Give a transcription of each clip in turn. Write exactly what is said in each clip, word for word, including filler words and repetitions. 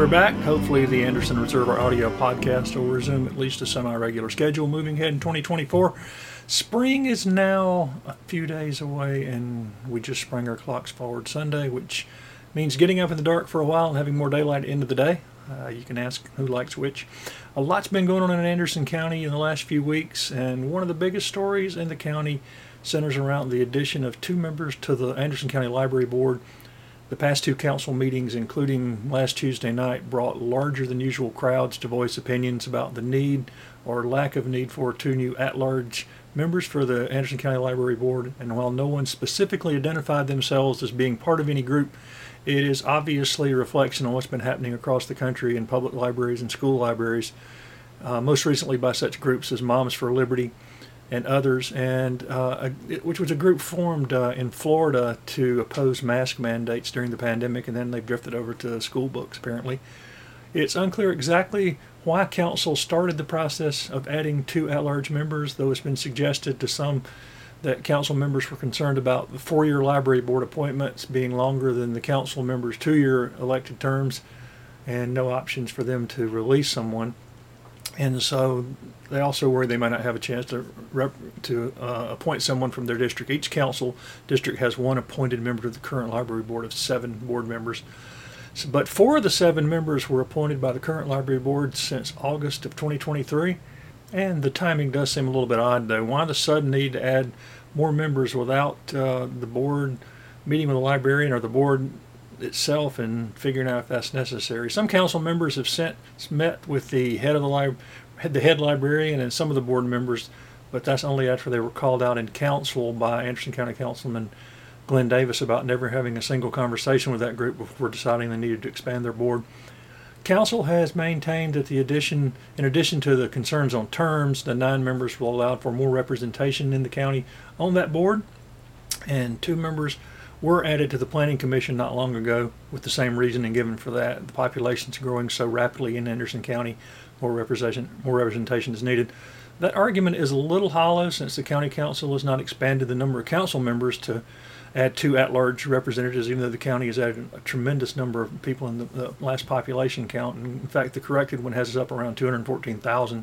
back. Hopefully the Anderson Reservoir audio podcast will resume at least a semi-regular schedule moving ahead in twenty twenty-four. Spring is now a few days away, and we just sprang our clocks forward Sunday, which means getting up in the dark for a while and having more daylight at the end of the day. Uh, you can ask who likes which. A lot's been going on in Anderson County in the last few weeks, and one of the biggest stories in the county centers around the addition of two members to the Anderson County Library Board. The past two council meetings, including last Tuesday night, brought larger than usual crowds to voice opinions about the need or lack of need for two new at-large members for the Anderson County Library Board. And while no one specifically identified themselves as being part of any group, it is obviously a reflection on what's been happening across the country in public libraries and school libraries, uh, most recently by such groups as Moms for Liberty and others, and uh, which was a group formed uh, in Florida to oppose mask mandates during the pandemic, and then they drifted over to school books, apparently. It's unclear exactly why council started the process of adding two at-large members, though it's been suggested to some that council members were concerned about the four-year library board appointments being longer than the council members' two-year elected terms, and no options for them to release someone. And so they also worry they might not have a chance to rep, to uh, appoint someone from their district. Each council district has one appointed member to the current library board of seven board members. So, but four of the seven members were appointed by the current library board since August of twenty twenty-three. And the timing does seem a little bit odd, though. Why the sudden need to add more members without uh, the board meeting with the librarian or the board itself and figuring out if that's necessary? Some council members have sent, met with the head of the lib, the head librarian and some of the board members, but that's only after they were called out in council by Anderson County Councilman Glenn Davis about never having a single conversation with that group before deciding they needed to expand their board. Council has maintained that the addition, in addition to the concerns on terms, the nine members will allow for more representation in the county on that board, and two members were added to the Planning Commission not long ago with the same reasoning given for that. The population is growing so rapidly in Anderson County, more representation, more representation is needed. That argument is a little hollow since the county council has not expanded the number of council members to add two at-large representatives, even though the county has added a tremendous number of people in the, the last population count. And in fact, the corrected one has us up around two hundred fourteen thousand.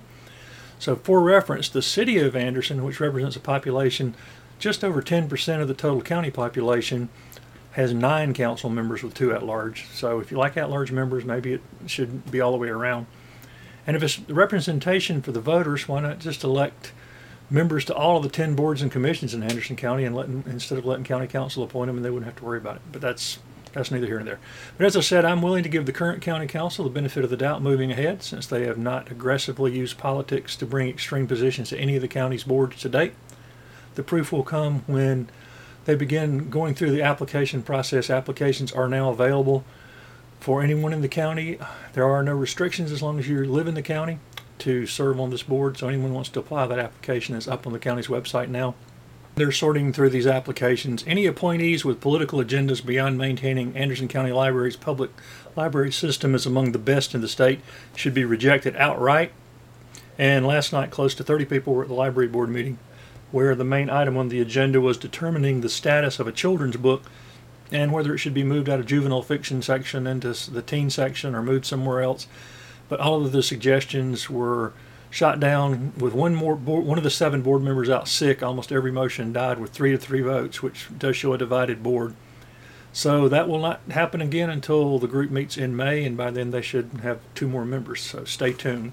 So for reference, the city of Anderson, which represents a population just over ten percent of the total county population, has nine council members with two at-large. So if you like at-large members, maybe it should be all the way around. And if it's representation for the voters, why not just elect members to all of the ten boards and commissions in Anderson County and letting, instead of letting county council appoint them, and they wouldn't have to worry about it. But that's that's neither here nor there. But as I said, I'm willing to give the current county council the benefit of the doubt moving ahead, since they have not aggressively used politics to bring extreme positions to any of the county's boards to date. The proof will come when they begin going through the application process. Applications are now available for anyone in the county. There are no restrictions as long as you live in the county to serve on this board. So anyone who wants to apply, that application is up on the county's website now. They're sorting through these applications. Any appointees with political agendas beyond maintaining Anderson County Library's public library system is among the best in the state should be rejected outright. And last night, close to thirty people were at the library board meeting, where the main item on the agenda was determining the status of a children's book and whether it should be moved out of juvenile fiction section into the teen section or moved somewhere else. But all of the suggestions were shot down with one more board, one of the seven board members out sick. Almost every motion died with three to three votes, which does show a divided board. So that will not happen again until the group meets in May, and by then they should have two more members. So stay tuned.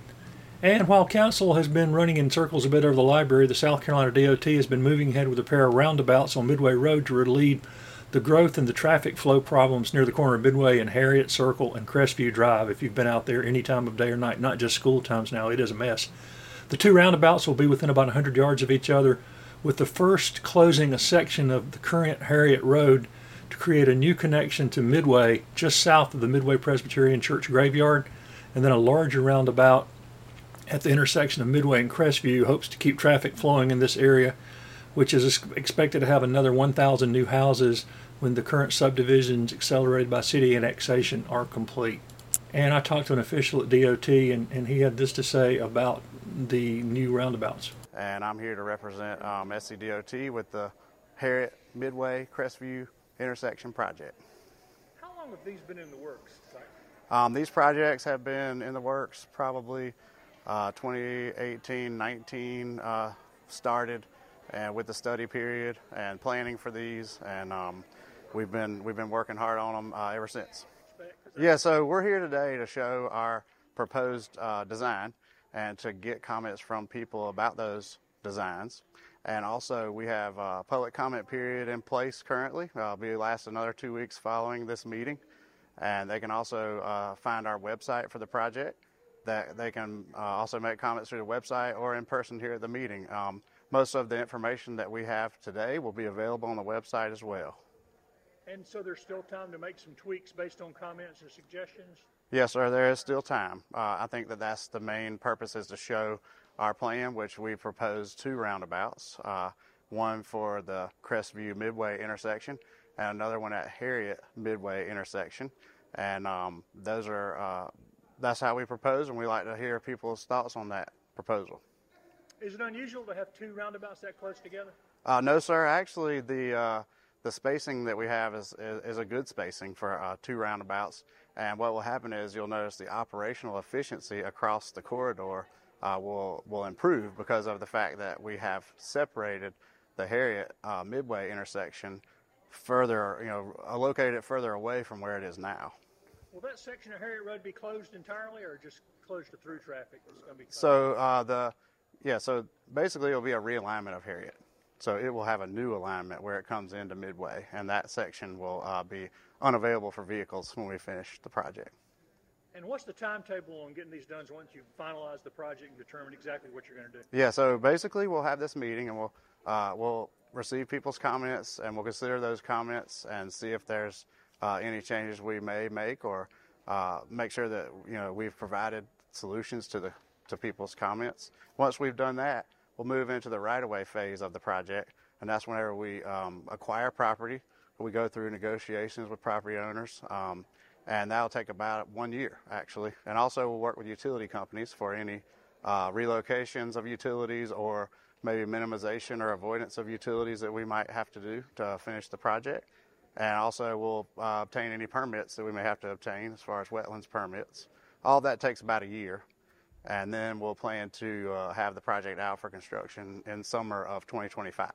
And while council has been running in circles a bit over the library, the South Carolina D O T has been moving ahead with a pair of roundabouts on Midway Road to relieve the growth and the traffic flow problems near the corner of Midway and Harriet Circle and Crestview Drive. If you've been out there any time of day or night, not just school times now, it is a mess. The two roundabouts will be within about one hundred yards of each other, with the first closing a section of the current Harriet Road to create a new connection to Midway just south of the Midway Presbyterian Church graveyard, and then a larger roundabout at the intersection of Midway and Crestview hopes to keep traffic flowing in this area, which is expected to have another one thousand new houses when the current subdivisions accelerated by city annexation are complete. And I talked to an official at D O T, and, and he had this to say about the new roundabouts. And I'm here to represent um, S C D O T with the Harriet Midway Crestview intersection project. How long have these been in the works? Um, these projects have been in the works probably uh, twenty eighteen, nineteen uh, started, and with the study period and planning for these, and um, we've been we've been working hard on them uh, ever since. Yeah, so we're here today to show our proposed uh, design and to get comments from people about those designs. And also we have a public comment period in place currently. Uh, it'll be last another two weeks following this meeting. And they can also uh, find our website for the project. That they can uh, also make comments through the website or in person here at the meeting. Um, most of the information that we have today will be available on the website as well. And so there's still time to make some tweaks based on comments and suggestions? Yes, sir, there is still time. Uh, I think that that's the main purpose, is to show our plan, which we proposed two roundabouts, uh, one for the Crestview Midway intersection and another one at Harriet Midway intersection. And um, those are, uh, that's how we propose, and we like to hear people's thoughts on that proposal. Is it unusual to have two roundabouts that close together? Uh, no, sir. Actually, the uh, the spacing that we have is, is, is a good spacing for uh, two roundabouts. And what will happen is you'll notice the operational efficiency across the corridor uh, will will improve because of the fact that we have separated the Harriet uh, Midway intersection further, you know, located it further away from where it is now. Will that section of Harriet Road be closed entirely, or just closed to through traffic? It's going to be closed? So uh, the yeah, so basically it'll be a realignment of Harriet. So it will have a new alignment where it comes into Midway, and that section will uh, be unavailable for vehicles when we finish the project. And what's the timetable on getting these done once you finalize the project and determine exactly what you're going to do? Yeah, so basically we'll have this meeting, and we'll uh, we'll receive people's comments, and we'll consider those comments and see if there's uh, any changes we may make, or uh, make sure that, you know, we've provided solutions to the to people's comments. Once we've done that, we'll move into the right-of-way phase of the project, and that's whenever we um, acquire property. We go through negotiations with property owners, um, and that'll take about one year, actually. And also we'll work with utility companies for any uh, relocations of utilities, or maybe minimization or avoidance of utilities that we might have to do to finish the project. And also we'll uh, obtain any permits that we may have to obtain as far as wetlands permits. All that takes about a year. And then we'll plan to uh, have the project out for construction in summer of twenty twenty-five.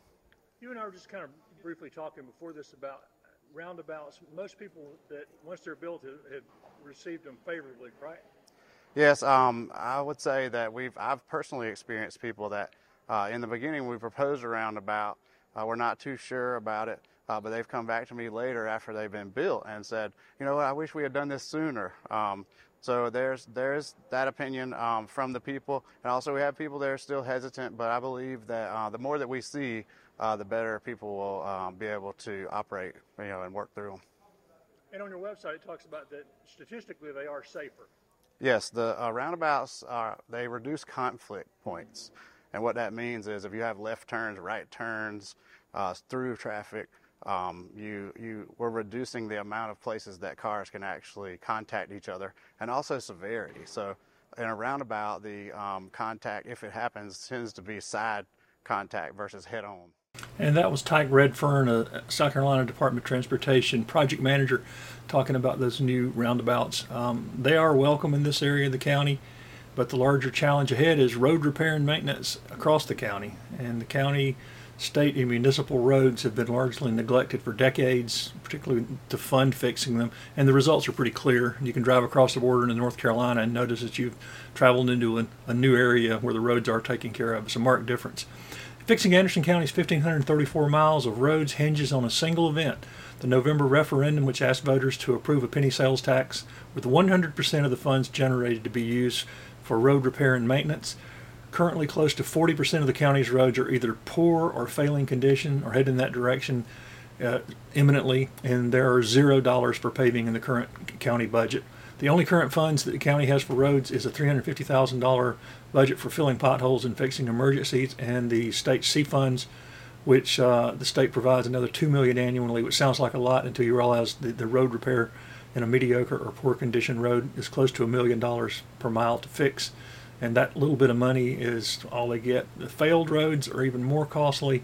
You and I were just kind of briefly talking before this about roundabouts. Most people that, once they're built, have, have received them favorably, right? Yes, um, I would say that we've, I've personally experienced people that uh, in the beginning we proposed a roundabout, uh, we're not too sure about it, uh, but they've come back to me later after they've been built and said, you know what, I wish we had done this sooner. Um, So there's there's that opinion um, from the people, and also we have people that are still hesitant. But I believe that uh, the more that we see, uh, the better people will um, be able to operate, you know, and work through them. And on your website, it talks about that statistically they are safer. Yes, the uh, roundabouts are, they reduce conflict points, and what that means is if you have left turns, right turns, uh, through traffic. Um, you, you, we're reducing the amount of places that cars can actually contact each other, and also severity. So in a roundabout, the um, contact, if it happens, tends to be side contact versus head-on. And that was Tyke Redfern, a South Carolina Department of Transportation project manager, talking about those new roundabouts. Um, they are welcome in this area of the county, but the larger challenge ahead is road repair and maintenance across the county. And the county, state, and municipal roads have been largely neglected for decades, particularly to fund fixing them. And the results are pretty clear. You can drive across the border into North Carolina and notice that you've traveled into a, a new area where the roads are taken care of. It's a marked difference. Fixing Anderson County's one thousand five hundred thirty-four miles of roads hinges on a single event, the November referendum, which asked voters to approve a penny sales tax, with one hundred percent of the funds generated to be used for road repair and maintenance. Currently, close to forty percent of the county's roads are either poor or failing condition or head in that direction uh, imminently, and there are zero dollars for paving in the current county budget. The only current funds that the county has for roads is a three hundred fifty thousand dollars budget for filling potholes and fixing emergencies, and the state C funds, which uh, the state provides another two million dollars annually, which sounds like a lot until you realize the, the road repair in a mediocre or poor condition road is close to a million dollars per mile to fix. And that little bit of money is all they get. The failed roads are even more costly.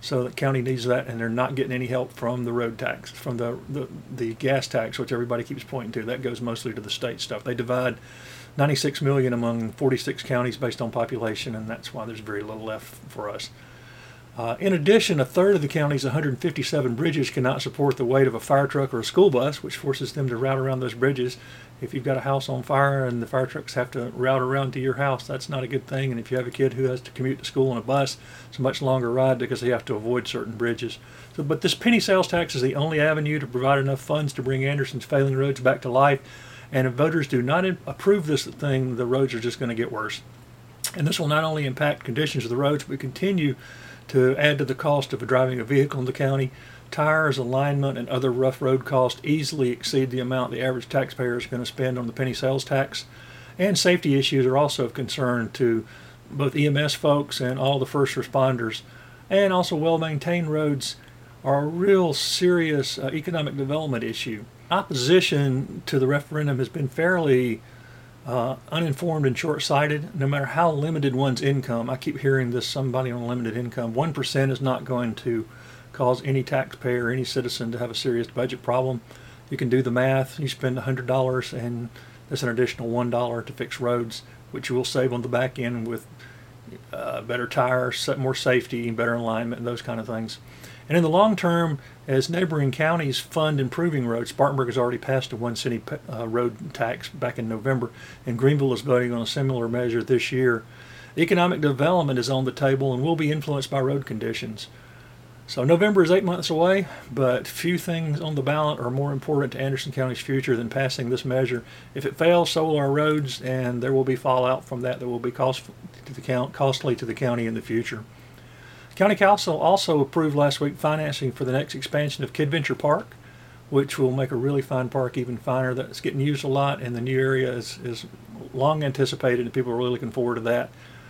So the county needs that, and they're not getting any help from the road tax, from the, the, the gas tax, which everybody keeps pointing to. That goes mostly to the state stuff. They divide ninety-six million among forty-six counties based on population, and that's why there's very little left for us. Uh, in addition, a third of the county's one hundred fifty-seven bridges cannot support the weight of a fire truck or a school bus, which forces them to route around those bridges. If you've got a house on fire and the fire trucks have to route around to your house, that's not a good thing. And if you have a kid who has to commute to school on a bus, it's a much longer ride because they have to avoid certain bridges. So, but this penny sales tax is the only avenue to provide enough funds to bring Anderson's failing roads back to life. And if voters do not approve this thing, the roads are just going to get worse. And this will not only impact conditions of the roads, but continue to add to the cost of driving a vehicle in the county. Tires, alignment, and other rough road costs easily exceed the amount the average taxpayer is going to spend on the penny sales tax. And safety issues are also of concern to both E M S folks and all the first responders. And also well-maintained roads are a real serious uh, economic development issue. Opposition to the referendum has been fairly uh, uninformed and short-sighted. No matter how limited one's income, I keep hearing this, somebody on limited income, one percent is not going to cause any taxpayer or any citizen to have a serious budget problem. You can do the math. You spend one hundred dollars and that's an additional one dollar to fix roads, which you will save on the back end with uh, better tires, more safety, better alignment, and those kind of things. And in the long term, as neighboring counties fund improving roads, Spartanburg has already passed a one city uh, road tax back in November, and Greenville is voting on a similar measure this year. Economic development is on the table and will be influenced by road conditions. So November is eight months away, but few things on the ballot are more important to Anderson County's future than passing this measure. If it fails, so will our roads, and there will be fallout from that that will be cost to the count, costly to the county in the future. County Council also approved last week financing for the next expansion of Kidventure Park, which will make a really fine park even finer. That's getting used a lot, and the new area is, is long anticipated, and people are really looking forward to that.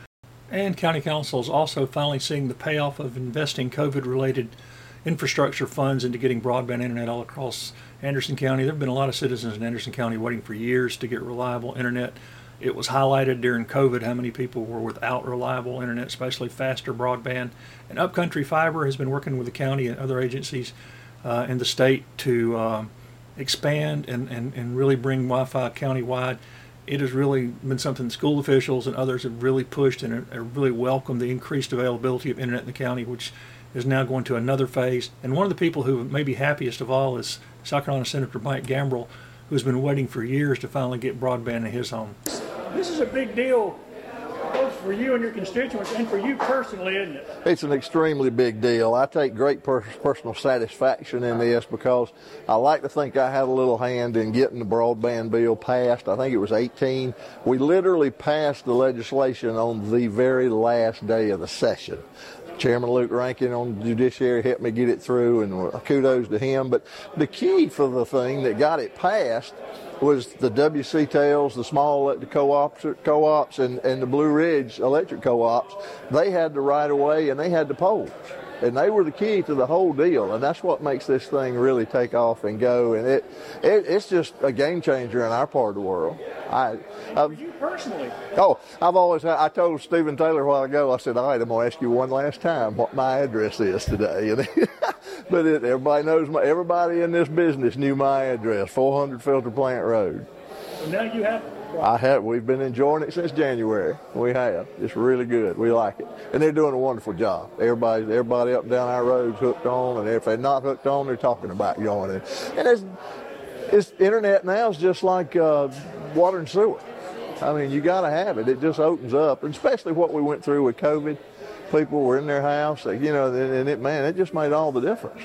And County Council is also finally seeing the payoff of investing COVID-related infrastructure funds into getting broadband internet all across Anderson County. There have been a lot of citizens in Anderson County waiting for years to get reliable internet. It was highlighted during COVID how many people were without reliable internet, especially faster broadband. And Upcountry Fiber has been working with the county and other agencies uh, in the state to um, expand and, and, and really bring Wi-Fi countywide. It has really been something school officials and others have really pushed and have really welcomed the increased availability of internet in the county, which is now going to another phase. And one of the people who may be happiest of all is South Carolina Senator Mike Gambrill, who's been waiting for years to finally get broadband in his home. This is a big deal, both for you and your constituents and for you personally, isn't it? It's an extremely big deal. I take great per- personal satisfaction in this because I like to think I had a little hand in getting the broadband bill passed. I think it was eighteen. We literally passed the legislation on the very last day of the session. Chairman Luke Rankin on the Judiciary helped me get it through, and kudos to him. But the key for the thing that got it passed was the W C T Ls, the small electric co-ops, co-ops and, and the Blue Ridge electric co-ops. They had the right of way and they had the poles. And they were the key to the whole deal, and that's what makes this thing really take off and go. And it, it it's just a game changer in our part of the world. I, for you personally? Oh, I've always I told Stephen Taylor a while ago. I said, all right, I'm going to ask you one last time what my address is today. And but it, everybody knows my everybody in this business knew my address, four hundred Filter Plant Road. So now you have. I have. We've been enjoying it since January. We have. It's really good. We like it, and they're doing a wonderful job. Everybody, everybody up and down our roads hooked on, and if they're not hooked on, they're talking about going in. And it's, it's internet now is just like uh, water and sewer. I mean, you got to have it. It just opens up, and especially what we went through with COVID. People were in their house, you know, and it man, it just made all the difference.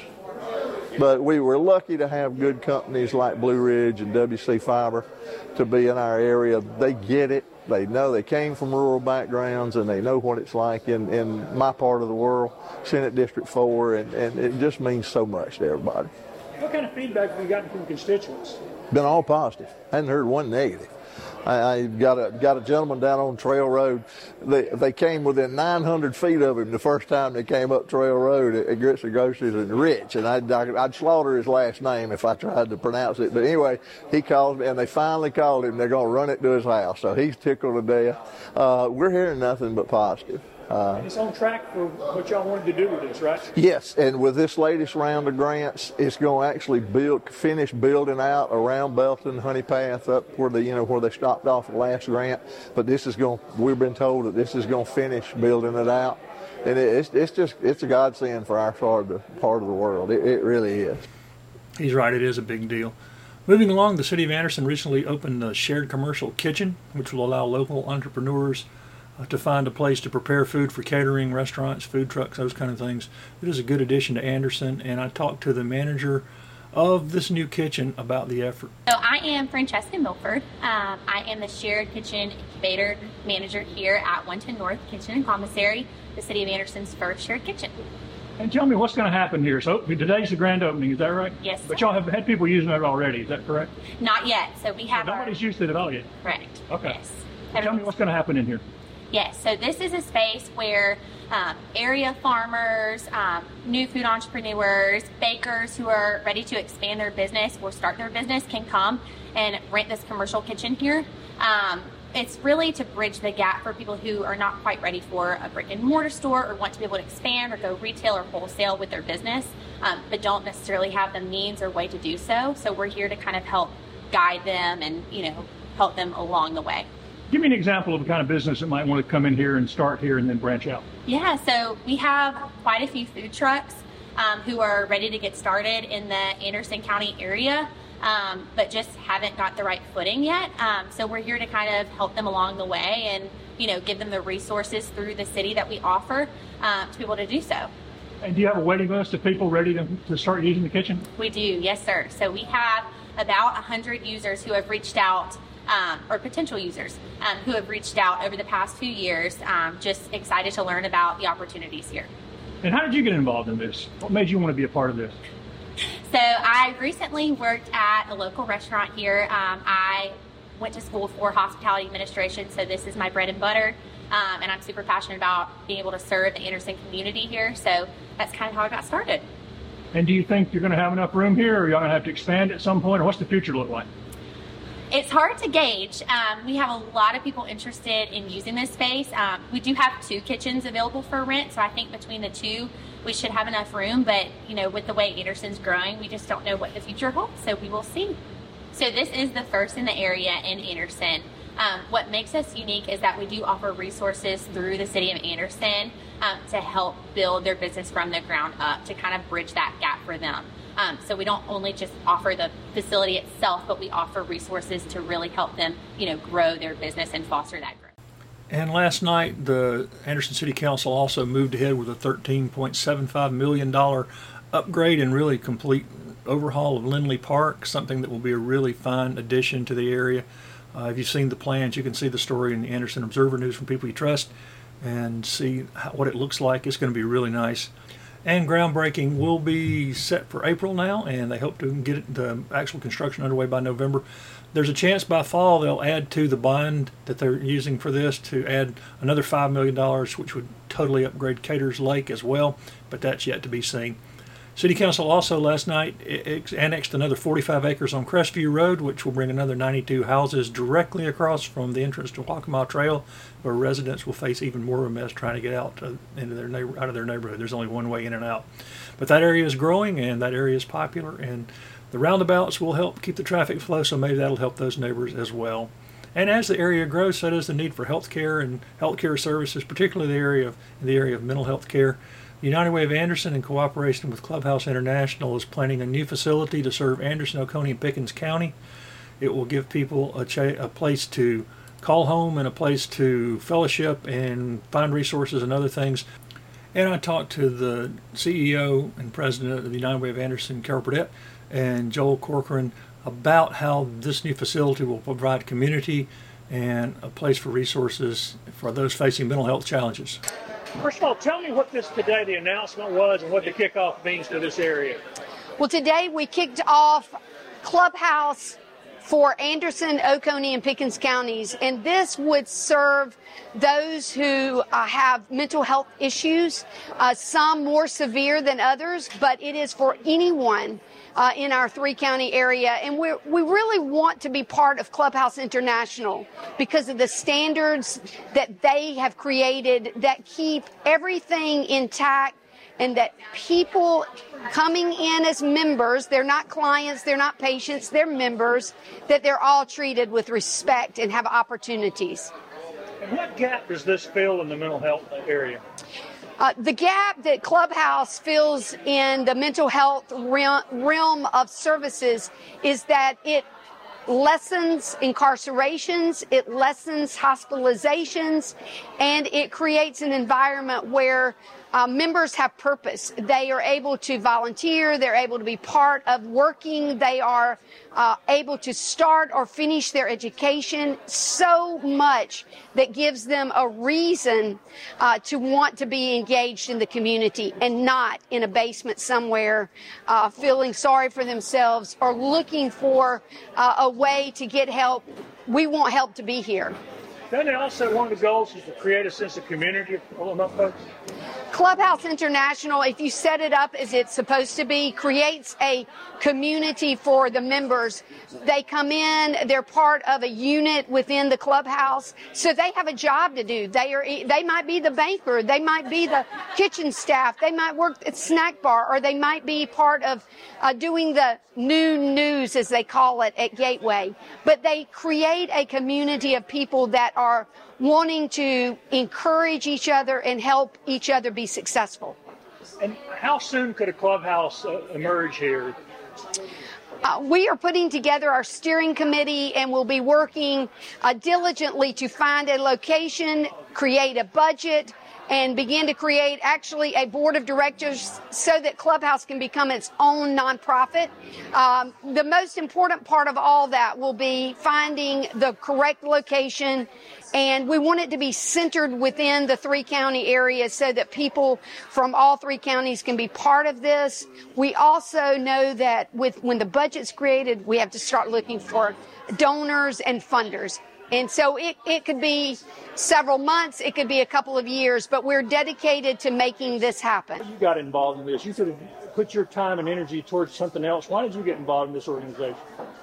But we were lucky to have good companies like Blue Ridge and W C Fiber to be in our area. They get it. They know they came from rural backgrounds, and they know what it's like in, in my part of the world, Senate District four, and, and it just means so much to everybody. What kind of feedback have you gotten from constituents? Been all positive. I hadn't heard one negative. I, I got a got a gentleman down on Trail Road. They they came within nine hundred feet of him the first time they came up Trail Road at, at Grits and Groceries and Rich, and I'd, I'd slaughter his last name if I tried to pronounce it. But anyway, he called me, and they finally called him. They're going to run it to his house, so he's tickled to death. Uh, we're hearing nothing but positive. Uh, and it's on track for what y'all wanted to do with this, right? Yes, and with this latest round of grants, it's going to actually build, finish building out around Belton, Honey Path, up where the you know where they stopped off the last grant. But this is going. We've been told that this is going to finish building it out, and it, it's it's just it's a godsend for our part of the part of the world. It, it really is. He's right. It is a big deal. Moving along, the City of Anderson recently opened a shared commercial kitchen, which will allow local entrepreneurs uh, to find a place to prepare food for catering, restaurants, food trucks, those kind of things. It is a good addition to Anderson, and I talked to the manager of this new kitchen about the effort. So I am Francesca Milford. Um, I am the Shared Kitchen Incubator Manager here at one ten North Kitchen and Commissary, the City of Anderson's first shared kitchen. And tell me what's going to happen here. So today's the grand opening, is that right? Yes. But y'all have had people using it already, is that correct? Not yet. So we have so nobody's our... used it at all yet? Correct. Okay. Yes. Well, tell me what's going to happen in here. Yes. So this is a space where um, area farmers, um, new food entrepreneurs, bakers who are ready to expand their business or start their business can come and rent this commercial kitchen here. Um, It's really to bridge the gap for people who are not quite ready for a brick and mortar store or want to be able to expand or go retail or wholesale with their business, um, but don't necessarily have the means or way to do so. So we're here to kind of help guide them and, you know, help them along the way. Give me an example of the kind of business that might want to come in here and start here and then branch out. Yeah, so we have quite a few food trucks um, who are ready to get started in the Anderson County area. Um, but just haven't got the right footing yet. Um, so we're here to kind of help them along the way and, you know, give them the resources through the city that we offer um, to be able to do so. And do you have a waiting list of people ready to, to start using the kitchen? We do, yes, sir. So we have about one hundred users who have reached out, um, or potential users um, who have reached out over the past few years, um, just excited to learn about the opportunities here. And how did you get involved in this? What made you want to be a part of this? So I recently worked at a local restaurant here. Um, I went to school for hospitality administration, so this is my bread and butter. Um, and I'm super passionate about being able to serve the Anderson community here. So that's kind of how I got started. And do you think you're going to have enough room here, or are you going to have to expand at some point, or what's the future look like? It's hard to gauge. Um, we have a lot of people interested in using this space. Um, we do have two kitchens available for rent, so I think between the two, we should have enough room. But you know, with the way Anderson's growing, we just don't know what the future holds, so we will see. So this is the first in the area in Anderson. Um, what makes us unique is that we do offer resources through the city of Anderson um, to help build their business from the ground up, to kind of bridge that gap for them. Um, so we don't only just offer the facility itself, but we offer resources to really help them, you know, grow their business and foster that growth. And last night, the Anderson City Council also moved ahead with a thirteen point seven five million dollars upgrade and really complete overhaul of Lindley Park, something that will be a really fine addition to the area. Uh, if you've seen the plans, you can see the story in the Anderson Observer News from people you trust and see how, what it looks like. It's going to be really nice. And groundbreaking will be set for April now, and they hope to get it, the actual construction underway by November. There's a chance by fall they'll add to the bond that they're using for this to add another five million dollars, which would totally upgrade Cater's Lake as well, but that's yet to be seen. City Council also last night annexed another forty-five acres on Crestview Road, which will bring another ninety-two houses directly across from the entrance to Waccamaw Trail, where residents will face even more of a mess trying to get out to, into their neighbor, out of their neighborhood. There's only one way in and out. But that area is growing, and that area is popular, and the roundabouts will help keep the traffic flow, so maybe that'll help those neighbors as well. And as the area grows, so does the need for health care and health care services, particularly the area of, in the area of mental health care. United Way of Anderson, in cooperation with Clubhouse International, is planning a new facility to serve Anderson, Oconee, and Pickens County. It will give people a, cha- a place to call home and a place to fellowship and find resources and other things. And I talked to the C E O and president of the United Way of Anderson, Carol Burdett, and Joel Corcoran about how this new facility will provide community and a place for resources for those facing mental health challenges. First of all, tell me what this today, the announcement was, and what the kickoff means to this area. Well, today we kicked off Clubhouse for Anderson, Oconee, and Pickens counties, and this would serve those who uh, have mental health issues, uh, some more severe than others, but it is for anyone uh, in our three-county area. And we we really want to be part of Clubhouse International because of the standards that they have created that keep everything intact, and that people coming in as members, they're not clients, they're not patients, they're members, that they're all treated with respect and have opportunities. And what gap does this fill in the mental health area? Uh, the gap that Clubhouse fills in the mental health realm, realm of services is that it lessens incarcerations, it lessens hospitalizations, and it creates an environment where Uh, members have purpose. They are able to volunteer. They're able to be part of working. They are uh, able to start or finish their education. So much that gives them a reason uh, to want to be engaged in the community and not in a basement somewhere uh, feeling sorry for themselves or looking for uh, a way to get help. We want help to be here. Then also one of the goals is to create a sense of community among folks. Clubhouse International, if you set it up as it's supposed to be, creates a community for the members. They come in, they're part of a unit within the clubhouse, so they have a job to do. They are, they might be the banker, they might be the kitchen staff, they might work at snack bar, or they might be part of uh, doing the noon news, as they call it, at Gateway. But they create a community of people that are wanting to encourage each other and help each other be successful. And how soon could a clubhouse uh, emerge here? Uh, we are putting together our steering committee, and we'll be working uh, diligently to find a location, create a budget, and begin to create actually a board of directors so that Clubhouse can become its own nonprofit. Um, the most important part of all that will be finding the correct location, and we want it to be centered within the three county area so that people from all three counties can be part of this. We also know that with when the budget's created, we have to start looking for donors and funders. And so it, it could be several months, it could be a couple of years, but we're dedicated to making this happen. You got involved in this. You could have put your time and energy towards something else. Why did you get involved in this organization?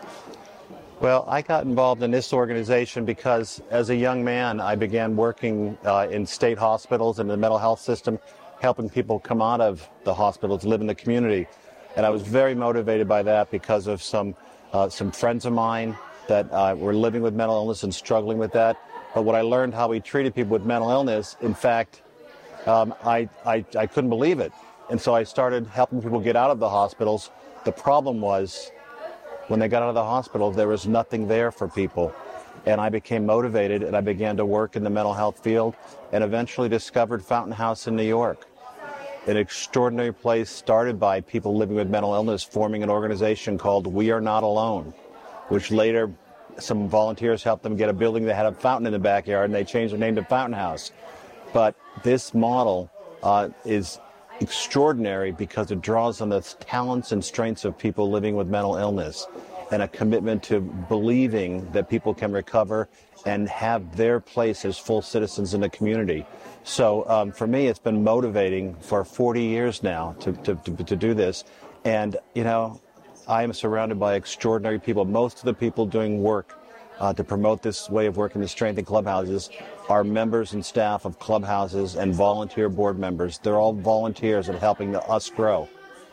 Well, I got involved in this organization because as a young man, I began working uh, in state hospitals and the mental health system, helping people come out of the hospitals, live in the community. And I was very motivated by that because of some uh, some friends of mine that uh, were living with mental illness and struggling with that. But when I learned how we treated people with mental illness, in fact, um, I, I, I couldn't believe it. And so I started helping people get out of the hospitals. The problem was, when they got out of the hospital, there was nothing there for people. And I became motivated, and I began to work in the mental health field, and eventually discovered Fountain House in New York, an extraordinary place started by people living with mental illness, forming an organization called We Are Not Alone, which later some volunteers helped them get a building that had a fountain in the backyard, and they changed their name to Fountain House. But this model uh, is extraordinary because it draws on the talents and strengths of people living with mental illness and a commitment to believing that people can recover and have their place as full citizens in the community. So um, for me, it's been motivating for forty years now to, to, to, to do this. And, you know, I am surrounded by extraordinary people. Most of the people doing work uh, to promote this way of working to strengthen clubhouses are members and staff of clubhouses and volunteer board members. They're all volunteers at helping the, us grow.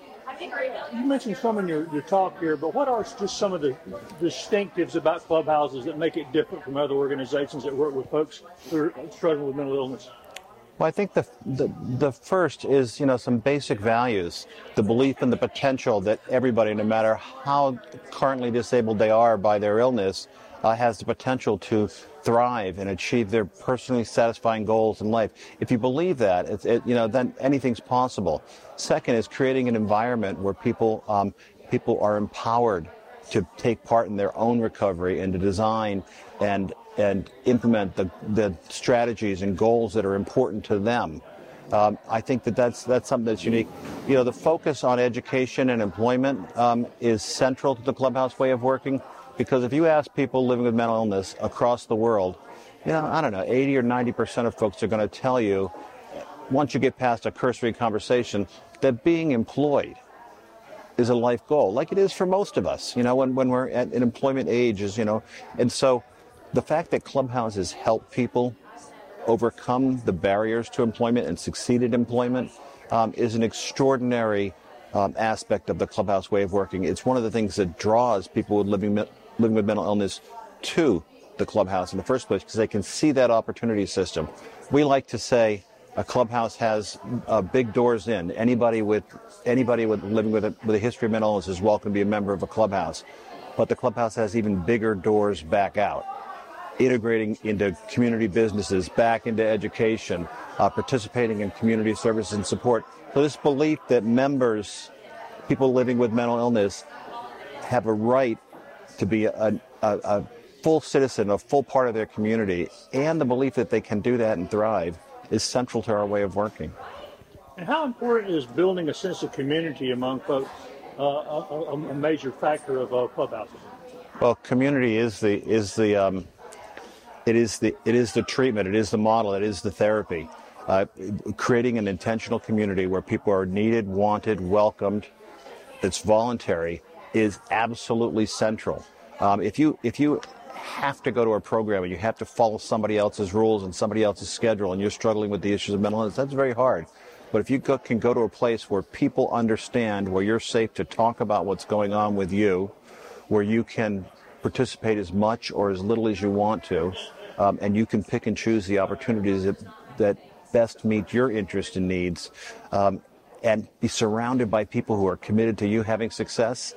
You mentioned some in your, your talk here, but what are just some of the distinctives about clubhouses that make it different from other organizations that work with folks who are struggling with mental illness? Well, I think the, the the first is, you know, some basic values, the belief in the potential that everybody, no matter how currently disabled they are by their illness, uh, has the potential to thrive and achieve their personally satisfying goals in life. If you believe that, it's, it, you know, then anything's possible. Second is creating an environment where people um, people are empowered to take part in their own recovery and to design and and implement the, the strategies and goals that are important to them. Um, I think that that's, that's something that's unique. You know, the focus on education and employment um, is central to the Clubhouse way of working. Because if you ask people living with mental illness across the world, you know, I don't know, eighty or ninety percent of folks are going to tell you, once you get past a cursory conversation, that being employed is a life goal, like it is for most of us, you know, when, when we're at an employment age, is, you know. And so the fact that clubhouses help people overcome the barriers to employment and succeed at employment um, is an extraordinary um, aspect of the clubhouse way of working. It's one of the things that draws people with living, living with mental illness to the clubhouse in the first place, because they can see that opportunity system. We like to say a clubhouse has uh, big doors in. Anybody with anybody with living with a, with a history of mental illness is welcome to be a member of a clubhouse. But the clubhouse has even bigger doors back out, integrating into community businesses, back into education, uh, participating in community services and support. So this belief that members, people living with mental illness, have a right to be a, a, a full citizen, a full part of their community, and the belief that they can do that and thrive is central to our way of working. And how important is building a sense of community among folks uh, a, a major factor of uh, clubhouses? Well, community is the is the um, it is the it is the treatment, it is the model, it is the therapy. Uh, creating an intentional community where people are needed, wanted, welcomed, that's voluntary, is absolutely central. Um, if you if you have to go to a program and you have to follow somebody else's rules and somebody else's schedule and you're struggling with the issues of mental illness, that's very hard. But if you go, can go to a place where people understand, where you're safe to talk about what's going on with you, where you can participate as much or as little as you want to, um, and you can pick and choose the opportunities that, that best meet your interests and needs, um, and be surrounded by people who are committed to you having success,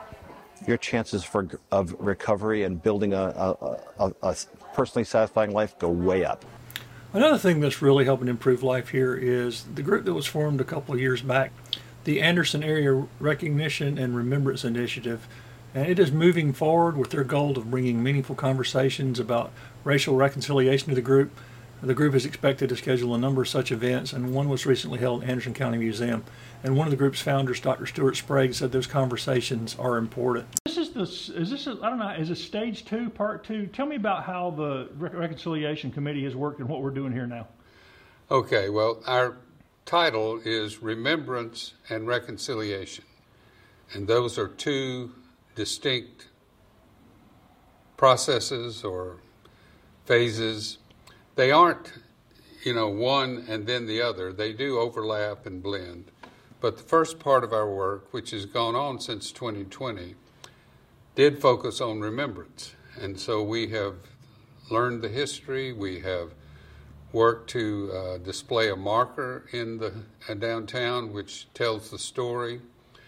your chances for of recovery and building a, a, a, a personally satisfying life go way up. Another thing that's really helping improve life here is the group that was formed a couple of years back, the Anderson Area Recognition and Remembrance Initiative, and it is moving forward with their goal of bringing meaningful conversations about racial reconciliation to the group. The group is expected to schedule a number of such events, and one was recently held at Anderson County Museum. And one of the group's founders, Doctor Stuart Sprague, said those conversations are important. This is the is this a, I don't know is it stage two, part two? Tell me about how the Re- Reconciliation Committee has worked and what we're doing here now. Okay, well, our title is Remembrance and Reconciliation, and those are two distinct processes or phases. They aren't, you know, one and then the other. They do overlap and blend. But the first part of our work, which has gone on since twenty twenty, did focus on remembrance. And so we have learned the history. We have worked to uh, display a marker in the uh, downtown which tells the story.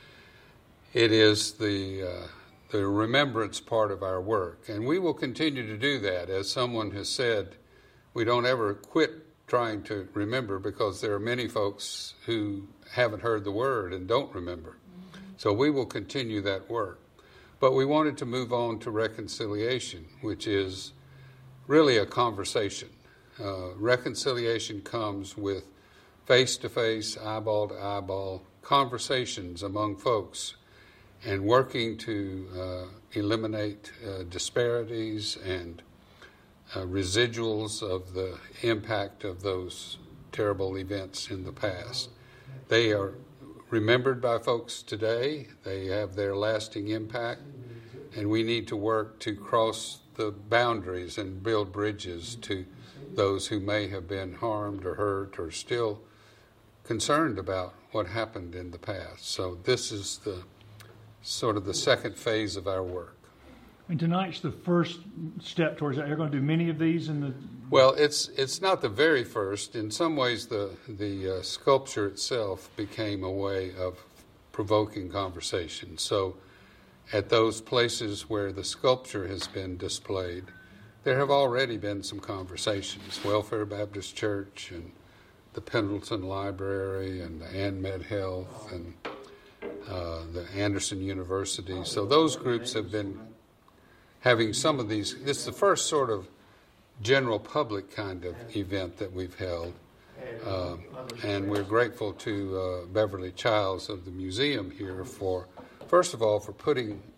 It is the uh, the remembrance part of our work. And we will continue to do that. As someone has said, we don't ever quit trying to remember, because there are many folks who haven't heard the word and don't remember. So we will continue that work. But we wanted to move on to reconciliation, which is really a conversation. Uh, reconciliation comes with face-to-face, eyeball-to-eyeball conversations among folks and working to uh, eliminate uh, disparities and Uh, residuals of the impact of those terrible events in the past. They are remembered by folks today. They have their lasting impact, and we need to work to cross the boundaries and build bridges to those who may have been harmed or hurt or still concerned about what happened in the past. So this is the sort of the second phase of our work. And tonight's the first step towards that. You're going to do many of these in the... Well, it's it's not the very first. In some ways, the, the uh, sculpture itself became a way of provoking conversation. So at those places where the sculpture has been displayed, there have already been some conversations. Welfare Baptist Church and the Pendleton Library and the ANMed Health and uh, the Anderson University. So those groups have been having some of these. This is the first sort of general public kind of event that we've held. Uh, and we're grateful to uh, Beverly Childs of the museum here for, first of all, for putting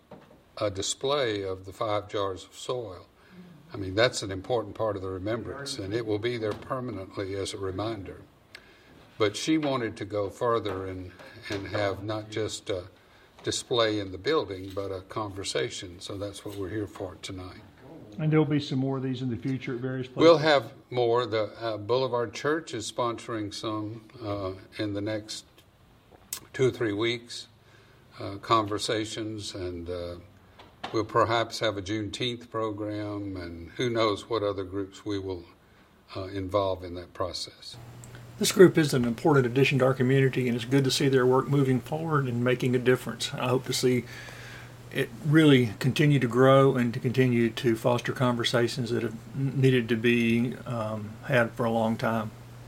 a display of the five jars of soil. I mean, that's an important part of the remembrance, and it will be there permanently as a reminder. But she wanted to go further and, and have not just a display in the building, but a conversation. So that's what we're here for tonight. And there'll be some more of these in the future at various places? We'll have more. The uh, Boulevard Church is sponsoring some uh, in the next two or three weeks, uh, conversations, and uh, we'll perhaps have a Juneteenth program, and who knows what other groups we will uh, involve in that process. This group is an important addition to our community, and it's good to see their work moving forward and making a difference. I hope to see it really continue to grow and to continue to foster conversations that have needed to be um, had for a long time.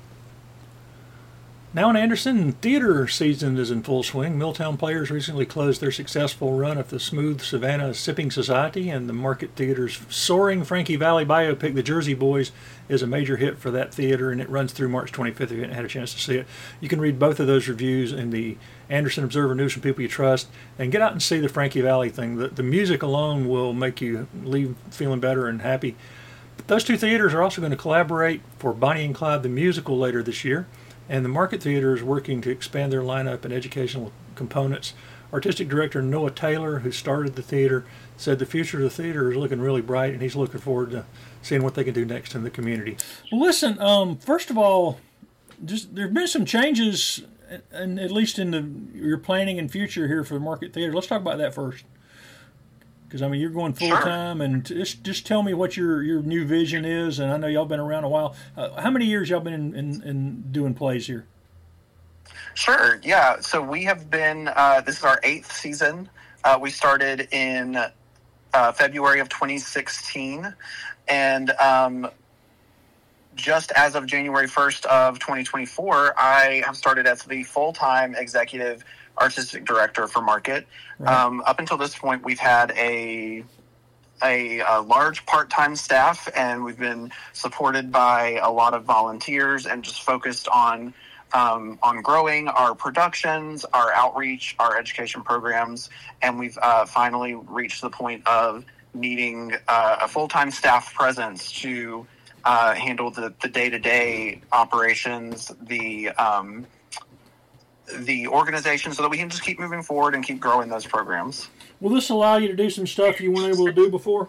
Now in Anderson, theater season is in full swing. Milltown Players recently closed their successful run of the Smooth Savannah Sipping Society, and the Market Theater's soaring Frankie Valli biopic, The Jersey Boys, is a major hit for that theater, and it runs through March twenty-fifth if you haven't had a chance to see it. You can read both of those reviews in the Anderson Observer News from People You Trust, and get out and see the Frankie Valli thing. The, the music alone will make you leave feeling better and happy. But those two theaters are also going to collaborate for Bonnie and Clyde the Musical later this year. And the Market Theater is working to expand their lineup and educational components. Artistic director Noah Taylor, who started the theater, said the future of the theater is looking really bright, and he's looking forward to seeing what they can do next in the community. Well, listen, um, first of all, just there have been some changes, and at least in the your planning and future here for the Market Theater. Let's talk about that first. Because, I mean, you're going full-time, sure. and just just tell me what your, your new vision is, and I know y'all been around a while. Uh, how many years y'all been in, in, in doing plays here? Sure, yeah. So we have been, uh, this is our eighth season. Uh, we started in uh, February of twenty sixteen, and um, just as of January first of twenty twenty-four, I have started as the full-time executive artistic director for Market. Right. Um, up until this point, we've had a, a a large part-time staff, and we've been supported by a lot of volunteers, and just focused on um, on growing our productions, our outreach, our education programs, and we've uh, finally reached the point of needing uh, a full-time staff presence to uh, handle the, the day-to-day operations, the um, the organization, so that we can just keep moving forward and keep growing those programs. Will this allow you to do some stuff you weren't able to do before?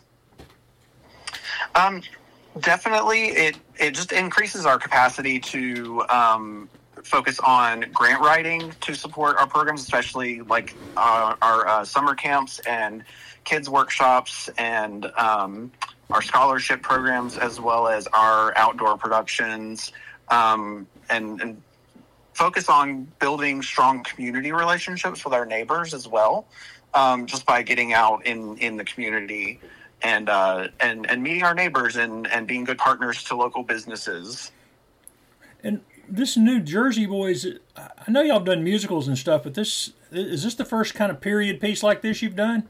Um, definitely. It it just increases our capacity to um, focus on grant writing to support our programs, especially like uh, our uh, summer camps and kids workshops, and um, our scholarship programs, as well as our outdoor productions, um, and, and focus on building strong community relationships with our neighbors as well, um, just by getting out in, in the community and uh, and and meeting our neighbors and, and being good partners to local businesses. And this new Jersey Boys, I know y'all have done musicals and stuff, but this is this the first kind of period piece like this you've done?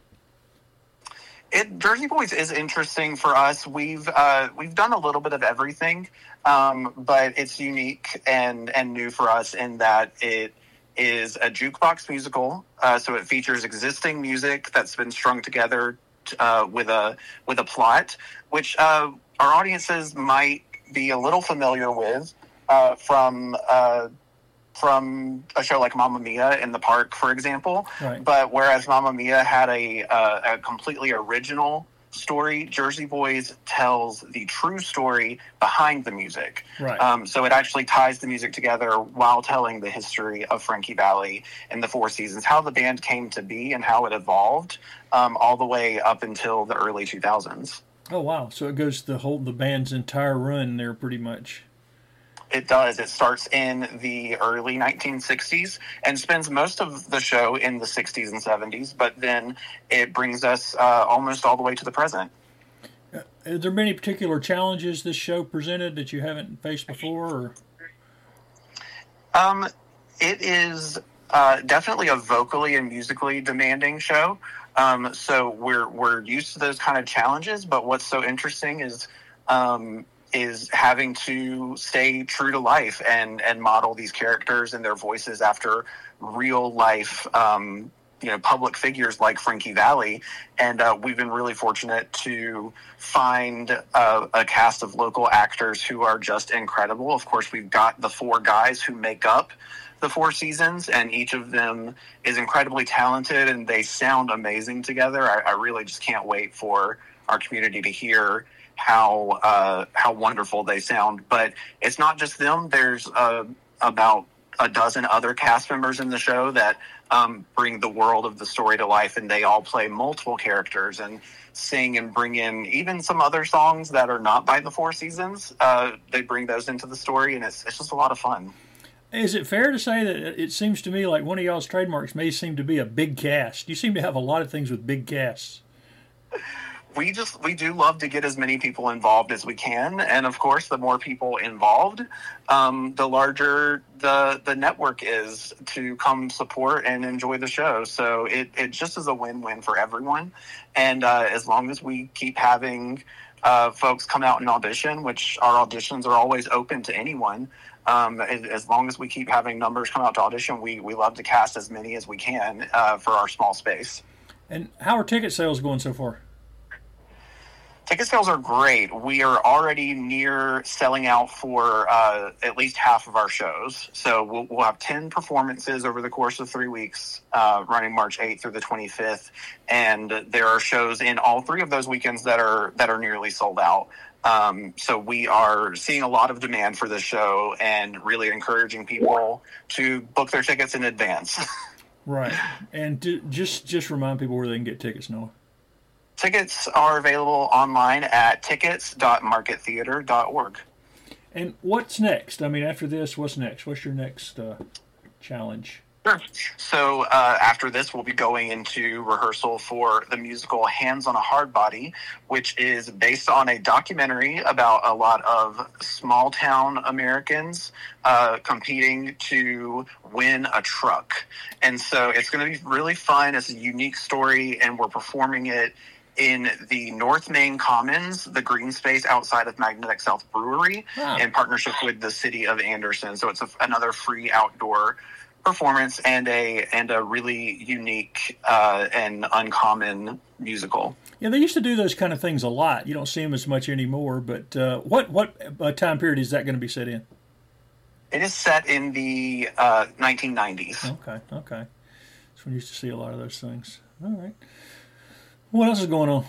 It, Jersey Boys is interesting for us. We've uh, we've done a little bit of everything, um, but it's unique and, and new for us in that it is a jukebox musical. Uh, so it features existing music that's been strung together uh, with a with a plot, which uh, our audiences might be a little familiar with uh, from. Uh, from a show like Mamma Mia in the Park, for example. Right. But whereas Mamma Mia had a, uh, a completely original story, Jersey Boys tells the true story behind the music. Right. Um, so it actually ties the music together while telling the history of Frankie Valli and the Four Seasons, how the band came to be and how it evolved um, all the way up until the early two thousands. Oh, wow. So it goes the whole the band's entire run there pretty much. It does. It starts in the early nineteen sixties and spends most of the show in the sixties and seventies, but then it brings us uh, almost all the way to the present. Uh, are there many particular challenges this show presented that you haven't faced before? Or? Um, it is uh, definitely a vocally and musically demanding show. Um, so we're we're used to those kind of challenges, but what's so interesting is um, is having to stay true to life and, and model these characters and their voices after real life um, you know, public figures like Frankie Valli. And uh, we've been really fortunate to find uh, a cast of local actors who are just incredible. Of course, we've got the four guys who make up the Four Seasons, and each of them is incredibly talented, and they sound amazing together. I, I really just can't wait for our community to hear how uh, how wonderful they sound. But it's not just them. There's uh, about a dozen other cast members in the show that um, bring the world of the story to life, and they all play multiple characters and sing and bring in even some other songs that are not by the Four Seasons. Uh, they bring those into the story, and it's it's just a lot of fun. Is it fair to say that it seems to me like one of y'all's trademarks may seem to be a big cast? You seem to have a lot of things with big casts. We just, we do love to get as many people involved as we can. And of course, the more people involved, um, the larger the the network is to come support and enjoy the show. So it, it just is a win-win for everyone. And uh, as long as we keep having uh, folks come out and audition, which our auditions are always open to anyone, Um, as long as we keep having numbers come out to audition, we, we love to cast as many as we can uh, for our small space. And how are ticket sales going so far? Ticket sales are great. We are already near selling out for uh, at least half of our shows. So we'll, we'll have ten performances over the course of three weeks, uh, running March eighth through the twenty-fifth. And there are shows in all three of those weekends that are that are nearly sold out. Um, so we are seeing a lot of demand for this show and really encouraging people to book their tickets in advance. Right. And to, just just remind people where they can get tickets, Noah. Tickets are available online at tickets dot market theater dot org. And what's next? I mean, after this, what's next? What's your next uh, challenge? Sure. So uh, after this, we'll be going into rehearsal for the musical Hands on a Hard Body, which is based on a documentary about a lot of small-town Americans uh, competing to win a truck. And so it's going to be really fun. It's a unique story, and we're performing it in the North Main Commons, the green space outside of Magnetic South Brewery, wow. in partnership with the city of Anderson. So it's a, another free outdoor performance and a and a really unique uh, and uncommon musical. Yeah, they used to do those kind of things a lot. You don't see them as much anymore. But uh, what what uh, time period is that going to be set in? It is set in the uh, nineteen nineties. Okay, okay. So we used to see a lot of those things. All right. What else is going on?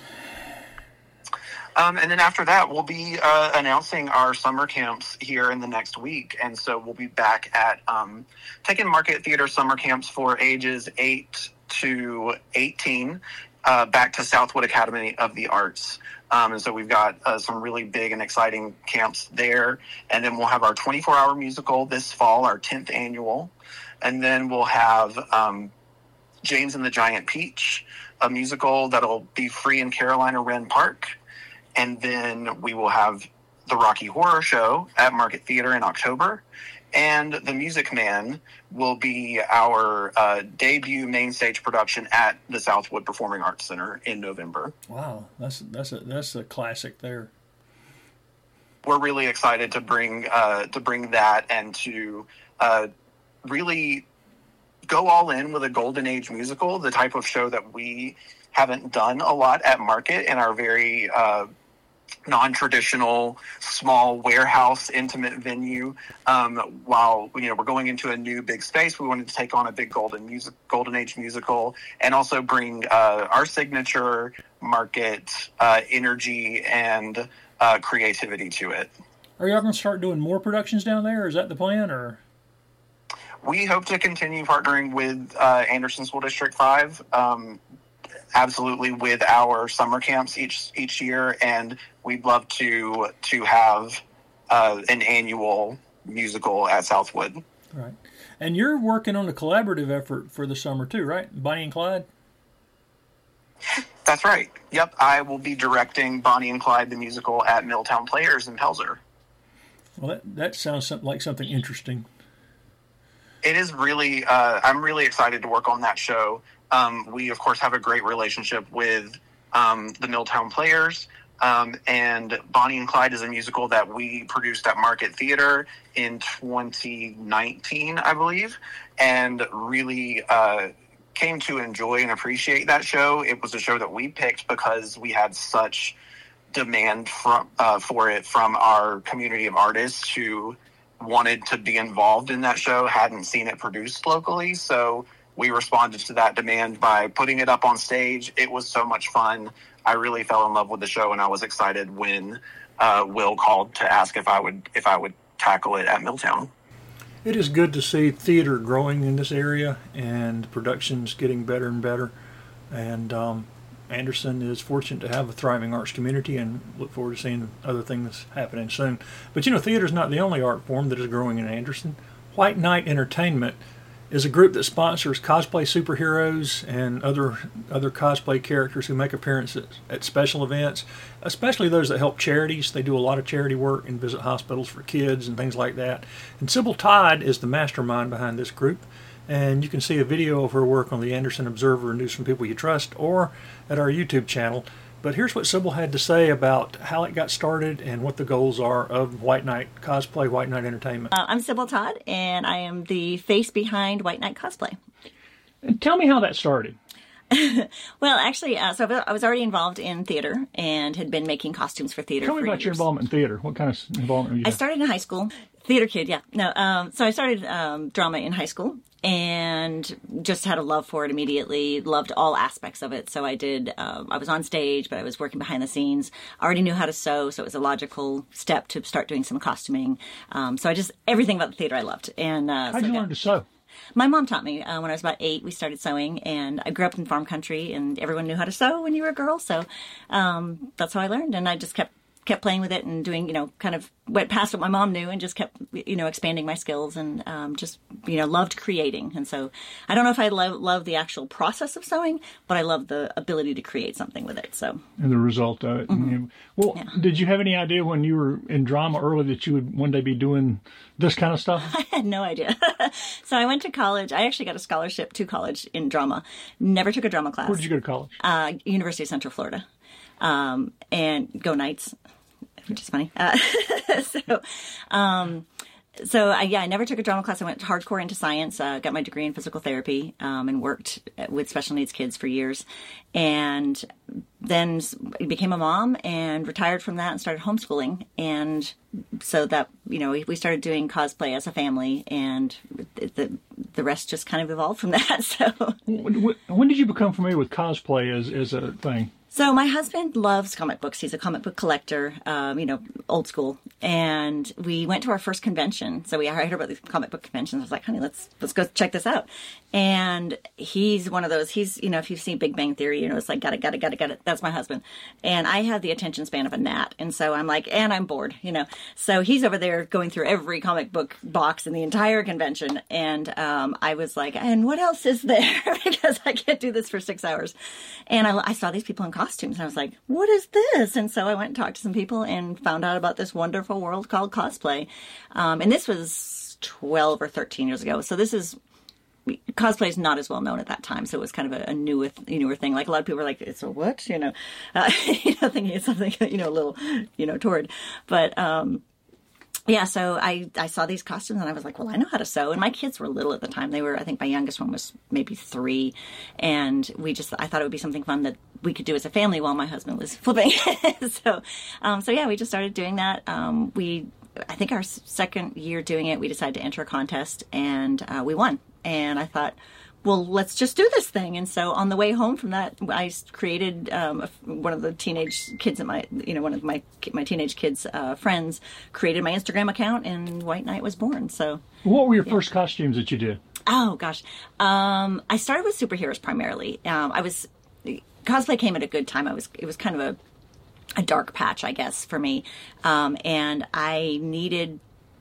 Um, and then after that, we'll be uh, announcing our summer camps here in the next week. And so we'll be back at um, Tech Market Theater summer camps for ages eight to eighteen, uh, back to Southwood Academy of the Arts. Um, and so we've got uh, some really big and exciting camps there. And then we'll have our twenty-four hour musical this fall, our tenth annual. And then we'll have um, James and the Giant Peach, a musical that'll be free in Carolina Wren Park. And then we will have the Rocky Horror Show at Market Theater in October. And The Music Man will be our uh, debut main stage production at the Southwood Performing Arts Center in November. Wow, that's that's a that's a classic there. We're really excited to bring uh, to bring that and to uh, really go all in with a Golden Age musical, the type of show that we haven't done a lot at Market in our very uh, non-traditional, small warehouse, intimate venue. Um, while you know we're going into a new big space, we wanted to take on a big golden music, Golden Age musical, and also bring uh, our signature Market uh, energy and uh, creativity to it. Are y'all going to start doing more productions down there? Is that the plan, or? We hope to continue partnering with uh, Anderson School District five. Um, absolutely with our summer camps each each year, and we'd love to to have uh, an annual musical at Southwood. Right. And you're working on a collaborative effort for the summer too, right? Bonnie and Clyde? That's right. Yep, I will be directing Bonnie and Clyde the musical at Milltown Players in Pelzer. Well, that, that sounds something like something interesting. It is really, uh, I'm really excited to work on that show. Um, we, of course, have a great relationship with um, the Milltown Players, um, and Bonnie and Clyde is a musical that we produced at Market Theater in twenty nineteen, I believe, and really uh, came to enjoy and appreciate that show. It was a show that we picked because we had such demand from uh, for it from our community of artists who wanted to be involved in that show, hadn't seen it produced locally. So we responded to that demand by putting it up on stage. It was so much fun. I really fell in love with the show, and I was excited when uh, Will called to ask if I would if I would tackle it at Milltown. It is good to see theater growing in this area and productions getting better and better. And um, Anderson is fortunate to have a thriving arts community, and look forward to seeing other things happening soon. But you know, theater is not the only art form that is growing in Anderson. White Knight Entertainment is a group that sponsors cosplay superheroes and other other cosplay characters who make appearances at special events, especially those that help charities. They do a lot of charity work and visit hospitals for kids and things like that. And Sybil Todd is the mastermind behind this group. And you can see a video of her work on the Anderson Observer, News from People You Trust, or at our YouTube channel. But here's what Sybil had to say about how it got started and what the goals are of White Knight Cosplay, White Knight Entertainment. Uh, I'm Sybil Todd, and I am the face behind White Knight Cosplay. And tell me how that started. Well, actually, uh, so I was already involved in theater and had been making costumes for theater. Tell me for about years. your involvement in theater. What kind of involvement were you I had? started in high school. Theater kid, yeah. No, um, so I started um, drama in high school and just had a love for it immediately. Loved all aspects of it. So I did, uh, I was on stage, but I was working behind the scenes. I already knew how to sew, so it was a logical step to start doing some costuming. Um, so I just, everything about the theater I loved. And uh, How'd so you got, learn to sew? My mom taught me. Uh, when I was about eight, we started sewing, and I grew up in farm country, and everyone knew how to sew when you were a girl. So um, that's how I learned, and I just kept kept playing with it and doing, you know, kind of went past what my mom knew and just kept, you know, expanding my skills and um, just, you know, loved creating. And so I don't know if I love, love the actual process of sewing, but I love the ability to create something with it. So And the result of it. Mm-hmm. Well, Yeah. did you have any idea when you were in drama early that you would one day be doing this kind of stuff? I had no idea. So I went to college. I actually got a scholarship to college in drama. Never took a drama class. Where did you go to college? Uh, University of Central Florida. Um, and go Knights, which is funny. Uh, so, um, so I, yeah, I never took a drama class. I went hardcore into science, uh, got my degree in physical therapy, um, and worked with special needs kids for years. And then became a mom and retired from that and started homeschooling. And so that, you know, we started doing cosplay as a family, and the, the rest just kind of evolved from that. So When, when did you become familiar with cosplay as, as a thing? So my husband loves comic books. He's a comic book collector, um, you know, old school. And we went to our first convention. So we heard about these comic book conventions. I was like, honey, let's let's go check this out. And he's one of those, he's, you know, if you've seen Big Bang Theory, you know, it's like, got it, got it, got it, got it. That's my husband. And I have the attention span of a gnat. And so I'm like, and I'm bored, you know. So he's over there going through every comic book box in the entire convention. And um, I was like, and what else is there? Because I can't do this for six hours. And I, I saw these people in costumes, and I was like, what is this? And so I went and talked to some people and found out about this wonderful world called cosplay. Um, and this was twelve or thirteen years ago. So this is, cosplay is not as well known at that time. So it was kind of a, a newer, newer thing. Like a lot of people were like, it's a what? You know, uh, you know, thinking it's something, you know, a little, you know, toward. But, um, yeah, so I, I saw these costumes and I was like, well, I know how to sew. And my kids were little at the time. They were, I think my youngest one was maybe three. And we just, I thought it would be something fun that we could do as a family while my husband was flipping. so, um, so yeah, we just started doing that. Um, we, I think our second year doing it, we decided to enter a contest, and uh, we won. And I thought, well, let's just do this thing. And so on the way home from that, I created um, a, one of the teenage kids at my, you know, one of my my teenage kids' uh, friends created my Instagram account, and White Knight was born. So, what were your yeah. first costumes that you did? Oh gosh, um, I started with superheroes primarily. Um, I was cosplay came at a good time. I was it was kind of a a dark patch, I guess, for me, um, and I needed.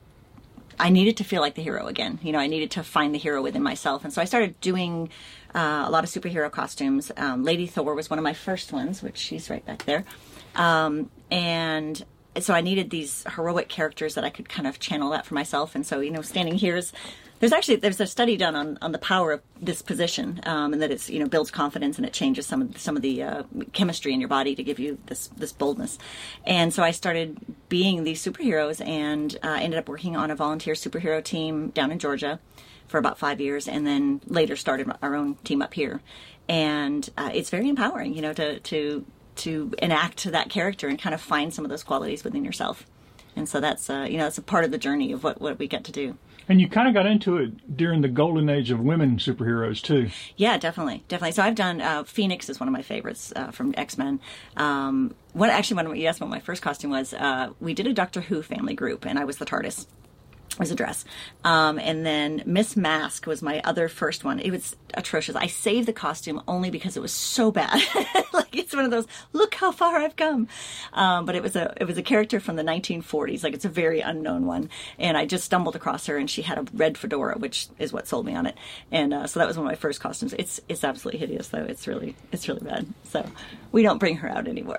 I needed to feel like the hero again. You know, I needed to find the hero within myself. And so I started doing uh, a lot of superhero costumes. Um, Lady Thor was one of my first ones, which she's right back there. Um, and so I needed these heroic characters that I could kind of channel that for myself. And so, you know, standing here is, there's actually, there's a study done on, on the power of this position, um, and that it's, you know, builds confidence and it changes some of, some of the uh, chemistry in your body to give you this, this boldness. And so I started being these superheroes, and uh, ended up working on a volunteer superhero team down in Georgia. for about five years, and then later started our own team up here. And uh, it's very empowering, you know, to to to enact that character and kind of find some of those qualities within yourself. And so that's uh, you know, it's a part of the journey of what, what we get to do. And you kind of got into it during the golden age of women superheroes, too. Yeah, definitely. Definitely. So I've done, uh, Phoenix is one of my favorites uh, from X-Men. Um, what actually, when you asked what my first costume was, uh, we did a Doctor Who family group, and I was the TARDIS. It was a dress. Um, and then Miss Mask was my other first one. It was atrocious. I saved the costume only because it was so bad. Like, it's one of those, look how far I've come. Um, but it was a it was a character from the nineteen forties. Like, it's a very unknown one. And I just stumbled across her, and she had a red fedora, which is what sold me on it. And uh, so that was one of my first costumes. It's it's absolutely hideous, though. It's really it's really bad. So we don't bring her out anymore.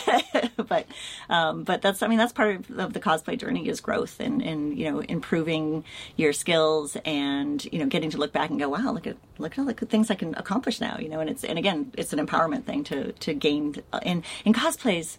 but um, but that's I mean that's part of, of the cosplay journey is growth and and you know improving your skills and you know getting to look back and go, wow, look at look at look at things I can accomplish now, you know. And it's and again it's an empowerment thing to to gain and and cosplay's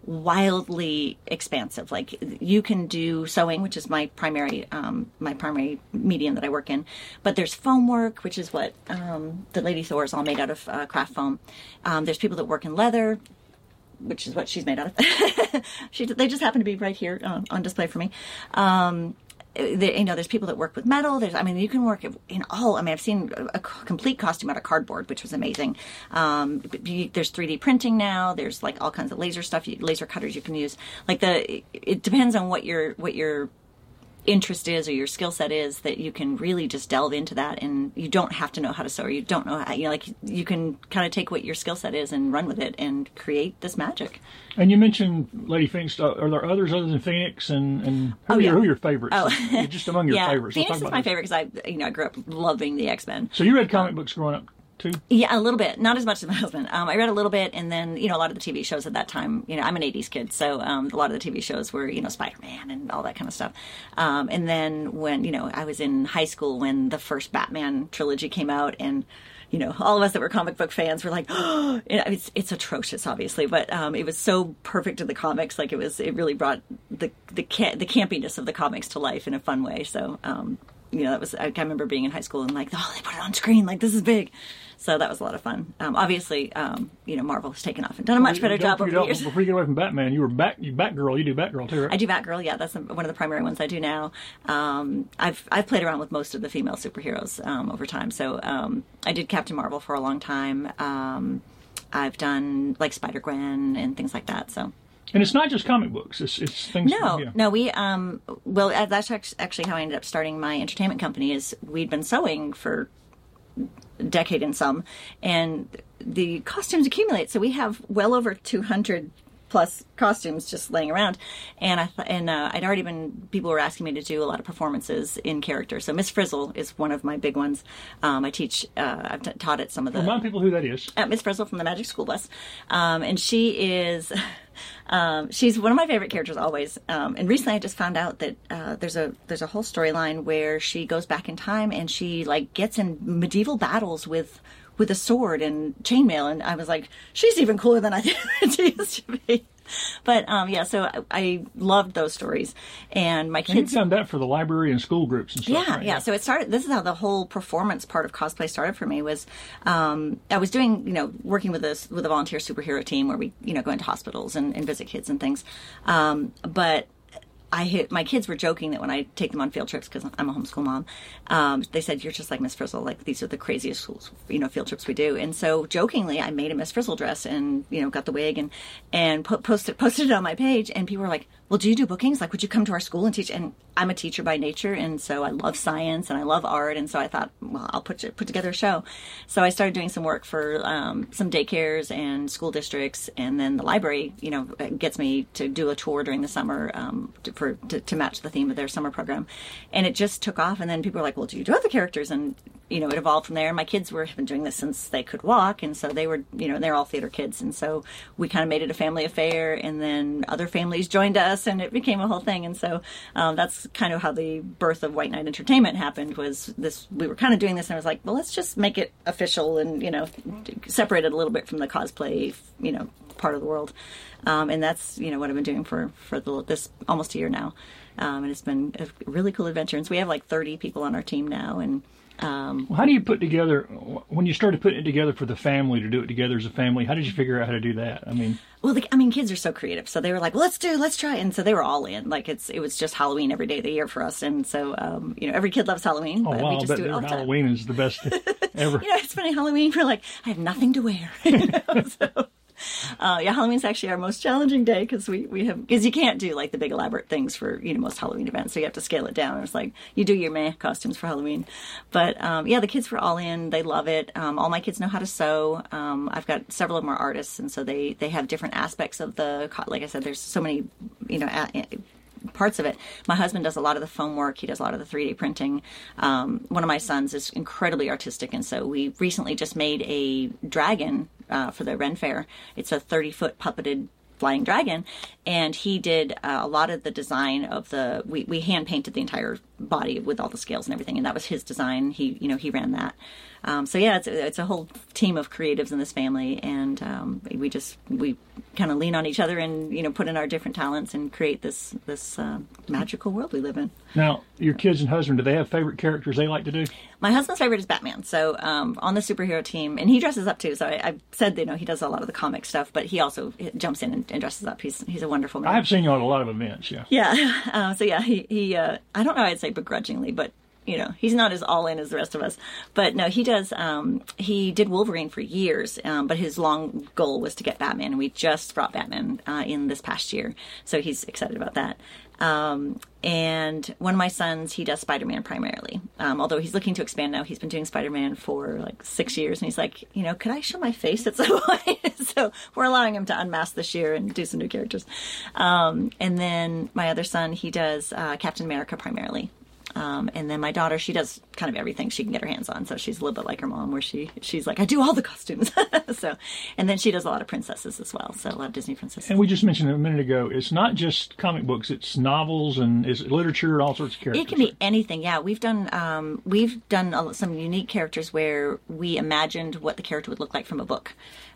wildly expansive. Like, you can do sewing, which is my primary um, my primary medium that I work in, but there's foam work, which is what um, the Lady Thor is all made out of uh, craft foam. Um, there's people that work in leather, which is what she's made out of. she, they just happen to be right here uh, on display for me. Um, There, you know, there's people that work with metal. There's, I mean, you can work in all. I mean, I've seen a, a complete costume out of cardboard, which was amazing. Um, you, there's three D printing now. There's like all kinds of laser stuff, you, laser cutters you can use. Like the, it depends on what your what your interest is or your skill set is, that you can really just delve into that, and you don't have to know how to sew. Or you don't know how, you know, like you can kind of take what your skill set is and run with it and create this magic. And you mentioned Lady Phoenix. Are there others other than Phoenix? And, and who, oh, are yeah. your, who are your favorites? Oh. Just among your yeah, favorites. Phoenix is my this. favorite because I, you know, I grew up loving the X-Men. So you read comic um, books growing up too? Yeah, a little bit. Not as much as my husband. Um, I read a little bit, and then, you know, a lot of the T V shows at that time. You know, I'm an eighties kid, so um, a lot of the T V shows were, you know, Spider-Man and all that kind of stuff. Um, and then when, you know, I was in high school when the first Batman trilogy came out, and you know, all of us that were comic book fans were like, oh, it's, it's atrocious, obviously, but um, it was so perfect to the comics. Like, it was, it really brought the the ca- the campiness of the comics to life in a fun way. So, um, you know, that was, I remember being in high school and like, oh, they put it on screen, like, this is big. So that was a lot of fun. Um, obviously, um, you know, Marvel has taken off and done a much better job over the years. Before you get away from Batman, you were back, you Batgirl. You do Batgirl too, right? I do Batgirl. Yeah, that's one of the primary ones I do now. Um, I've I've played around with most of the female superheroes um, over time. So um, I did Captain Marvel for a long time. Um, I've done like Spider-Gwen and things like that. So. And it's not just comic books. It's it's things. No, yeah. no. We um. Well, that's actually how I ended up starting my entertainment company. Is we'd been sewing for decade and some, and the costumes accumulate. So we have well over two hundred plus costumes just laying around. And I th- and uh, I'd already been, people were asking me to do a lot of performances in character. So Miss Frizzle is one of my big ones. Um, I teach, uh, I've t- taught at some of the... Remind people who that is. Uh, Miss Frizzle from the Magic School Bus. Um, and she is... Um, she's one of my favorite characters always. Um, and recently I just found out that uh, there's a there's a whole storyline where she goes back in time and she like gets in medieval battles with with a sword and chainmail. And I was like, she's even cooler than I think she used to be. But um, yeah, so I, I loved those stories, and my kids. And you've done that for the library and school groups and stuff. Yeah, right? yeah. So it started. This is how the whole performance part of cosplay started for me. Was um, I was doing, you know, working with a with a volunteer superhero team where we, you know, go into hospitals and, and visit kids and things. Um, but I hit, my kids were joking that when I take them on field trips, because I'm a homeschool mom, um, they said, you're just like Miss Frizzle. Like, these are the craziest schools, you know, field trips we do. And so jokingly, I made a Miss Frizzle dress and, you know, got the wig and, and put, posted, posted it on my page. And people were like, well, do you do bookings? Like, would you come to our school and teach? And I'm a teacher by nature. And so I love science and I love art. And so I thought, well, I'll put, put together a show. So I started doing some work for um, some daycares and school districts. And then the library, you know, gets me to do a tour during the summer um, to, for To, to match the theme of their summer program. And it just took off. And then people were like, well, do you do other characters? And, you know, it evolved from there. My kids were have been doing this since they could walk. And so they were, you know, they're all theater kids. And so we kind of made it a family affair. And then other families joined us and it became a whole thing. And so um, that's kind of how the birth of White Knight Entertainment happened. Was this, we were kind of doing this and I was like, well, let's just make it official and, you know, separate it a little bit from the cosplay, you know, part of the world. Um, and that's, you know, what I've been doing for, for the, this almost a year now. Um, and it's been a really cool adventure. And so we have like thirty people on our team now. And um, well, how do you put together, when you started putting it together for the family to do it together as a family, how did you figure out how to do that? I mean, well, the, I mean, kids are so creative. So they were like, well, let's do, let's try. And so they were all in. Like it's, it was just Halloween every day of the year for us. And so, um, you know, every kid loves Halloween. Oh, but wow, we I just bet do it all the time. Halloween is the best ever. You know, it's funny, Halloween, we're like, I have nothing to wear. You know, so, uh, yeah, Halloween's actually our most challenging day because we, we have, because you can't do like the big elaborate things for, you know, most Halloween events. So you have to scale it down. It's like, you do your meh costumes for Halloween. But, um, yeah, the kids were all in. They love it. Um, all my kids know how to sew. Um, I've got several of them are artists. And so they, they have different aspects of the, like I said, there's so many, you know, a, parts of it. My husband does a lot of the foam work. He does a lot of the three D printing. Um, one of my sons is incredibly artistic, and so we recently just made a dragon uh, for the Ren Fair. It's a thirty-foot puppeted flying dragon, and he did uh, a lot of the design of the. We, we hand painted the entire body with all the scales and everything, and that was his design. He, you know, he ran that. Um, so yeah, it's it's a whole team of creatives in this family, and um, we just we kind of lean on each other and you know put in our different talents and create this this uh, magical world we live in. Now, your kids and husband, do they have favorite characters they like to do? My husband's favorite is Batman. So um, on the superhero team, and he dresses up too. So I, I said you know he does a lot of the comic stuff, but he also jumps in and, and dresses up. He's he's a wonderful man. I have seen you at a lot of events. Yeah. Yeah. Uh, so yeah, he he uh, I don't know. I'd say begrudgingly, but. You know, he's not as all in as the rest of us. But no, he does, um, he did Wolverine for years, um, but his long goal was to get Batman. And we just brought Batman uh, in this past year. So he's excited about that. Um, and one of my sons, he does Spider-Man primarily. Um, although he's looking to expand now. He's been doing Spider-Man for like six years. And he's like, you know, could I show my face at some point? So we're allowing him to unmask this year and do some new characters. Um, and then my other son, he does uh, Captain America primarily. Um, and then my daughter, she does kind of everything she can get her hands on. So she's a little bit like her mom, where she she's like, I do all the costumes. So, and then she does a lot of princesses as well. So a lot of Disney princesses. And we just mentioned a minute ago, it's not just comic books; it's novels and it's literature and all sorts of characters. It can be anything. Yeah, we've done um, we've done a, some unique characters where we imagined what the character would look like from a book.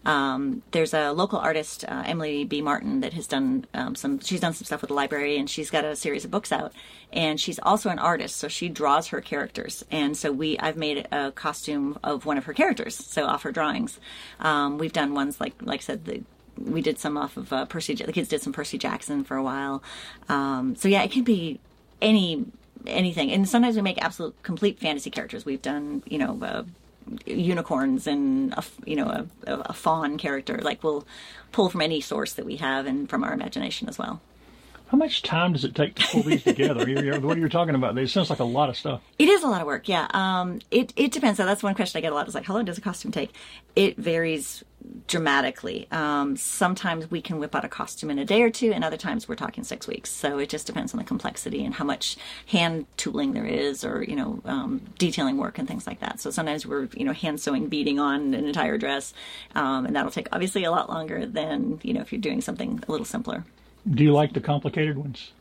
Um, there's a local artist, uh, Emily B. Martin, that has done um, some. She's done some stuff with the library, and she's got a series of books out. And she's also an artist, so she draws her characters. And so we, I've made a costume of one of her characters, so off her drawings. Um, we've done ones like, like I said, the, we did some off of uh, Percy. The kids did some Percy Jackson for a while. Um, so yeah, it can be any anything. And sometimes we make absolute complete fantasy characters. We've done, you know. Uh, unicorns and a, you know a, a fawn character. Like we'll pull from any source that we have and from our imagination as well. How much time does it take to pull these together? You're, what you're talking about, it sounds like a lot of stuff. It is a lot of work, yeah. Um, it it depends. So that's one question I get a lot. Is like, how long does a costume take? It varies dramatically. Um, sometimes we can whip out a costume in a day or two, and other times we're talking six weeks. So it just depends on the complexity and how much hand tooling there is, or you know, um, detailing work and things like that. So sometimes we're you know hand sewing, beading on an entire dress, um, and that'll take obviously a lot longer than you know if you're doing something a little simpler. Do you like the complicated ones?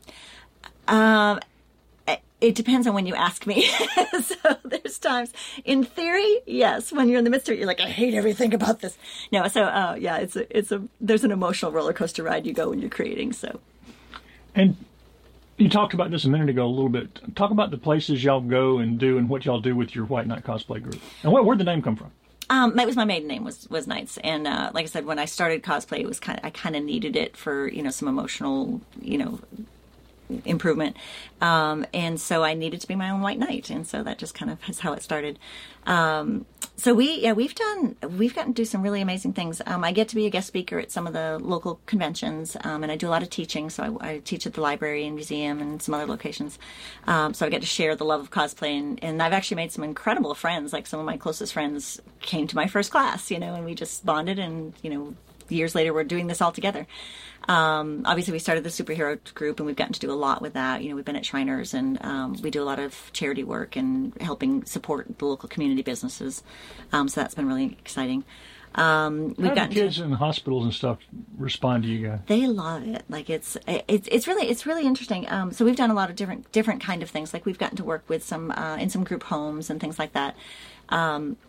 Um, it depends on when you ask me. So there's times, in theory, yes. When you're in the midst of it, you're like, I hate everything about this. No, so uh, yeah, it's a, it's a, there's an emotional roller coaster ride you go when you're creating. So, and you talked about this a minute ago a little bit. Talk about the places y'all go and do, and what y'all do with your White Knight cosplay group. And where, where'd the name come from? Um, it was my maiden name was, was Knights. And, uh, like I said, when I started cosplay, it was kind of, I kind of needed it for, you know, some emotional, you know, improvement. Um, and so I needed to be my own White Knight. And so that just kind of is how it started. Um, so we, yeah, we've done, we've gotten to do some really amazing things. Um, I get to be a guest speaker at some of the local conventions, um, and I do a lot of teaching. So I, I teach at the library and museum and some other locations. Um, so I get to share the love of cosplay, and, and I've actually made some incredible friends. Like some of my closest friends came to my first class, you know, and we just bonded, and, you know, years later we're doing this all together. Um, obviously, we started the superhero group, and we've gotten to do a lot with that. You know, we've been at Shriners, and um, we do a lot of charity work and helping support the local community businesses. Um, so that's been really exciting. Um, we've How gotten do kids to, in hospitals and stuff respond to you guys? They love it. Like it's it's it's really it's really interesting. Um, so we've done a lot of different different kind of things. Like we've gotten to work with some uh, in some group homes and things like that. Um,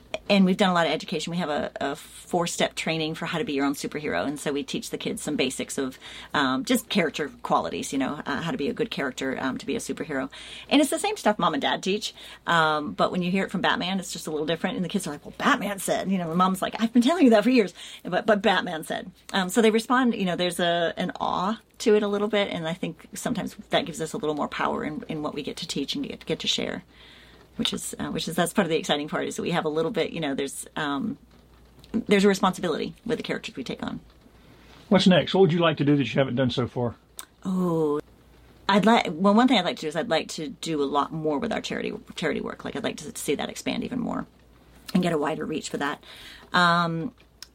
and we've done a lot of education. We have a, a four-step training for how to be your own superhero. And so we teach the kids some basics of um, just character qualities, you know, uh, how to be a good character um, to be a superhero. And it's the same stuff Mom and Dad teach. Um, but when you hear it from Batman, it's just a little different. And the kids are like, well, Batman said, you know, and Mom's like, I've been telling you that for years. But, but Batman said. Um, so they respond, you know, there's a an awe to it a little bit. And I think sometimes that gives us a little more power in, in what we get to teach and get, get to share. Which is, uh, which is, that's part of the exciting part is that we have a little bit, you know, there's, um, there's a responsibility with the characters we take on. What's next? What would you like to do that you haven't done so far? Oh, I'd like, well, one thing I'd like to do is I'd like to do a lot more with our charity, charity work. Like I'd like to see that expand even more and get a wider reach for that. Um,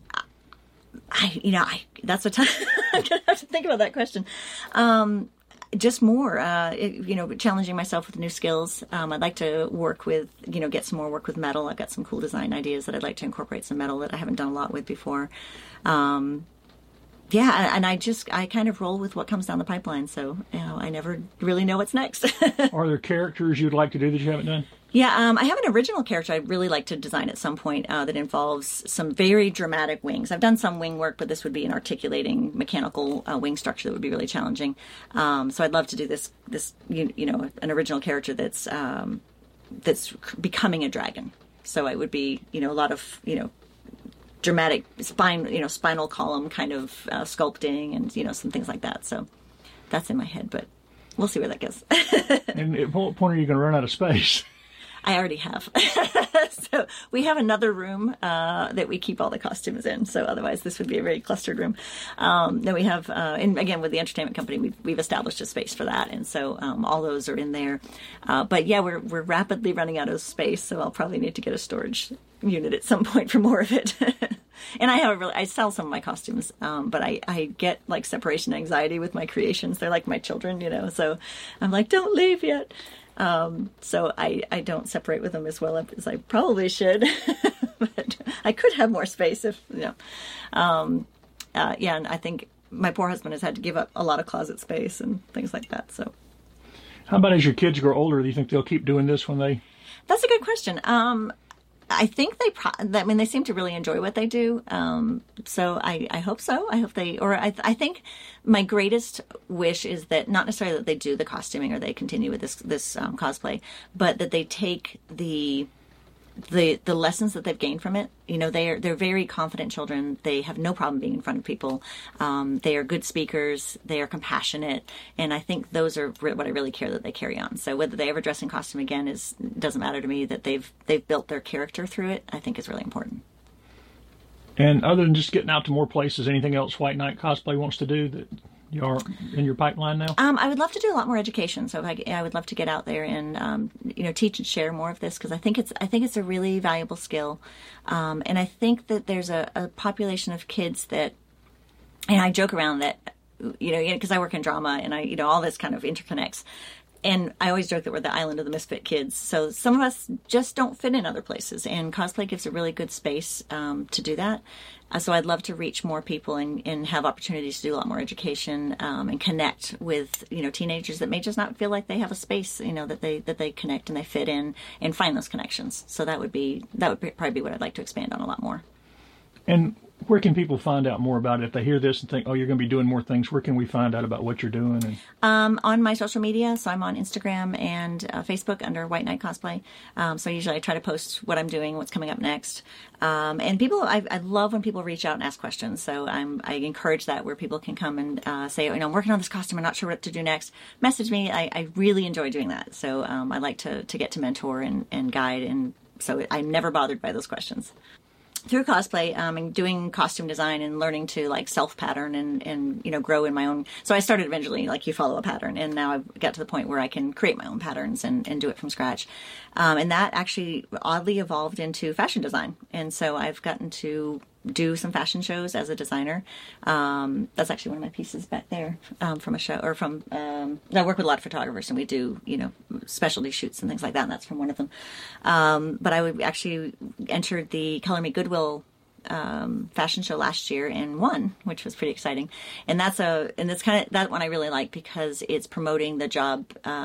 I, you know, I, that's what I'm going to have to think about that question. Um, Just more, uh, it, you know, challenging myself with new skills. Um, I'd like to work with, you know, get some more work with metal. I've got some cool design ideas that I'd like to incorporate some metal that I haven't done a lot with before. Um, yeah, and I just, I kind of roll with what comes down the pipeline. So, you know, I never really know what's next. Are there characters you'd like to do that you haven't done? Yeah, um, I have an original character I'd really like to design at some point uh, that involves some very dramatic wings. I've done some wing work, but this would be an articulating mechanical uh, wing structure that would be really challenging. Um, so I'd love to do this, this you, you know, an original character that's um, that's becoming a dragon. So it would be, you know, a lot of, you know, dramatic spine, you know, spinal column kind of uh, sculpting and, you know, some things like that. So that's in my head, but we'll see where that goes. And at what point are you going to run out of space? I already have. So we have another room uh, that we keep all the costumes in. So otherwise, this would be a very clustered room. Um, then we have, uh, and again, with the entertainment company, we've, we've established a space for that, and so um, all those are in there. Uh, but yeah, we're we're rapidly running out of space, so I'll probably need to get a storage unit at some point for more of it. And I have a really, I sell some of my costumes, um, but I, I get like separation anxiety with my creations. They're like my children, you know. So I'm like, don't leave yet. Um, so I, I don't separate with them as well as I probably should, but I could have more space if, you know, um, uh, yeah. And I think my poor husband has had to give up a lot of closet space and things like that. So how about as your kids grow older, do you think they'll keep doing this when they? That's a good question. Um, I think they, pro- I mean, they seem to really enjoy what they do. Um, so I, I hope so. I hope they, or I, I think my greatest wish is that not necessarily that they do the costuming or they continue with this, this um, cosplay, but that they take the, the, the lessons that they've gained from it. You know, they're, they're very confident children. They have no problem being in front of people. Um, they are good speakers. They are compassionate. And I think those are re- what I really care that they carry on. So whether they ever dress in costume again is, doesn't matter to me. That they've, they've built their character through it, I think is really important. And other than just getting out to more places, anything else White Knight Cosplay wants to do that you are in your pipeline now? Um, I would love to do a lot more education. So if I, I would love to get out there and um, you know, teach and share more of this because I think it's I think it's a really valuable skill, um, and I think that there's a, a population of kids that, and I joke around that, you know, because I work in drama and I, you know, all this kind of interconnects. And I always joke that we're the island of the misfit kids. So some of us just don't fit in other places. And cosplay gives a really good space um, to do that. Uh, so I'd love to reach more people and, and have opportunities to do a lot more education um, and connect with, you know, teenagers that may just not feel like they have a space, you know, that they that they connect and they fit in and find those connections. So that would be that would be, probably be what I'd like to expand on a lot more. And where can people find out more about it? If they hear this and think, oh, you're going to be doing more things, where can we find out about what you're doing? And... Um, on my social media. So I'm on Instagram and uh, Facebook under White Knight Cosplay. Um, so usually I try to post what I'm doing, what's coming up next. Um, and people, I, I love when people reach out and ask questions. So I'm, I encourage that where people can come and uh, say, you know, I'm working on this costume. I'm not sure what to do next. Message me. I, I really enjoy doing that. So um, I like to, to get to mentor and, and guide. And so I'm never bothered by those questions. Through cosplay, um, and doing costume design and learning to like self pattern and, and, you know, grow in my own. So I started eventually, like you follow a pattern, and now I've got to the point where I can create my own patterns and, and do it from scratch. Um, and that actually oddly evolved into fashion design. And so I've gotten to do some fashion shows as a designer. Um, that's actually one of my pieces back there um, from a show or from, um, I work with a lot of photographers and we do, you know, specialty shoots and things like that. And that's from one of them. Um, but I would actually entered the Color Me Goodwill um, fashion show last year and won, which was pretty exciting. And that's a, and it's kind of that one I really like because it's promoting the job, um,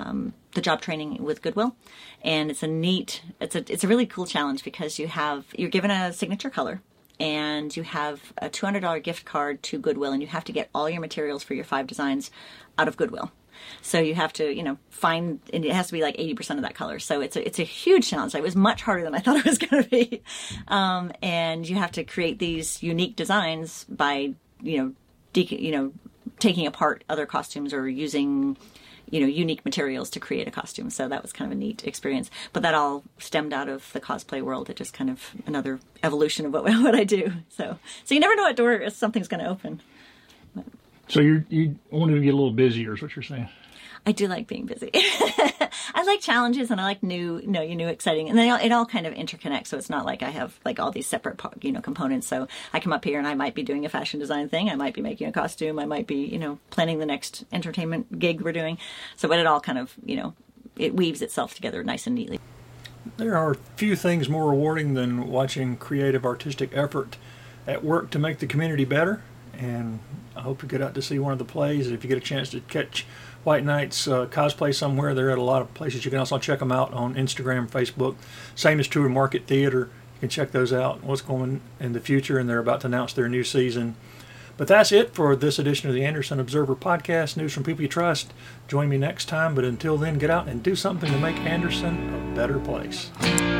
the job training with Goodwill, and it's a neat, it's a it's a really cool challenge because you have you're given a signature color, and you have a two hundred dollars gift card to Goodwill, and you have to get all your materials for your five designs out of Goodwill. So you have to, you know, find, and it has to be like eighty percent of that color. So it's a, it's a huge challenge. It was much harder than I thought it was going to be. Um, and you have to create these unique designs by, you know, de- you know, taking apart other costumes or using, you know, unique materials to create a costume. So that was kind of a neat experience. But that all stemmed out of the cosplay world. It just kind of another evolution of what what I do. So so you never know what door something's going to open. But. So you you wanted to get a little busier, is what you're saying? I do like being busy. I like challenges, and I like new, you know, new exciting, and then it all kind of interconnects. So it's not like I have like all these separate, you know, components. So I come up here and I might be doing a fashion design thing. I might be making a costume. I might be, you know, planning the next entertainment gig we're doing. So, but it all kind of, you know, it weaves itself together nice and neatly. There are few things more rewarding than watching creative artistic effort at work to make the community better. And I hope you get out to see one of the plays. And if you get a chance to catch White Knights uh, cosplay somewhere, they're at a lot of places. You can also check them out on Instagram, Facebook. Same is true of Market Theater. You can check those out, what's going in the future, and they're about to announce their new season. But that's it for this edition of the Anderson Observer Podcast, news from people you trust. Join me next time, but until then, get out and do something to make Anderson a better place.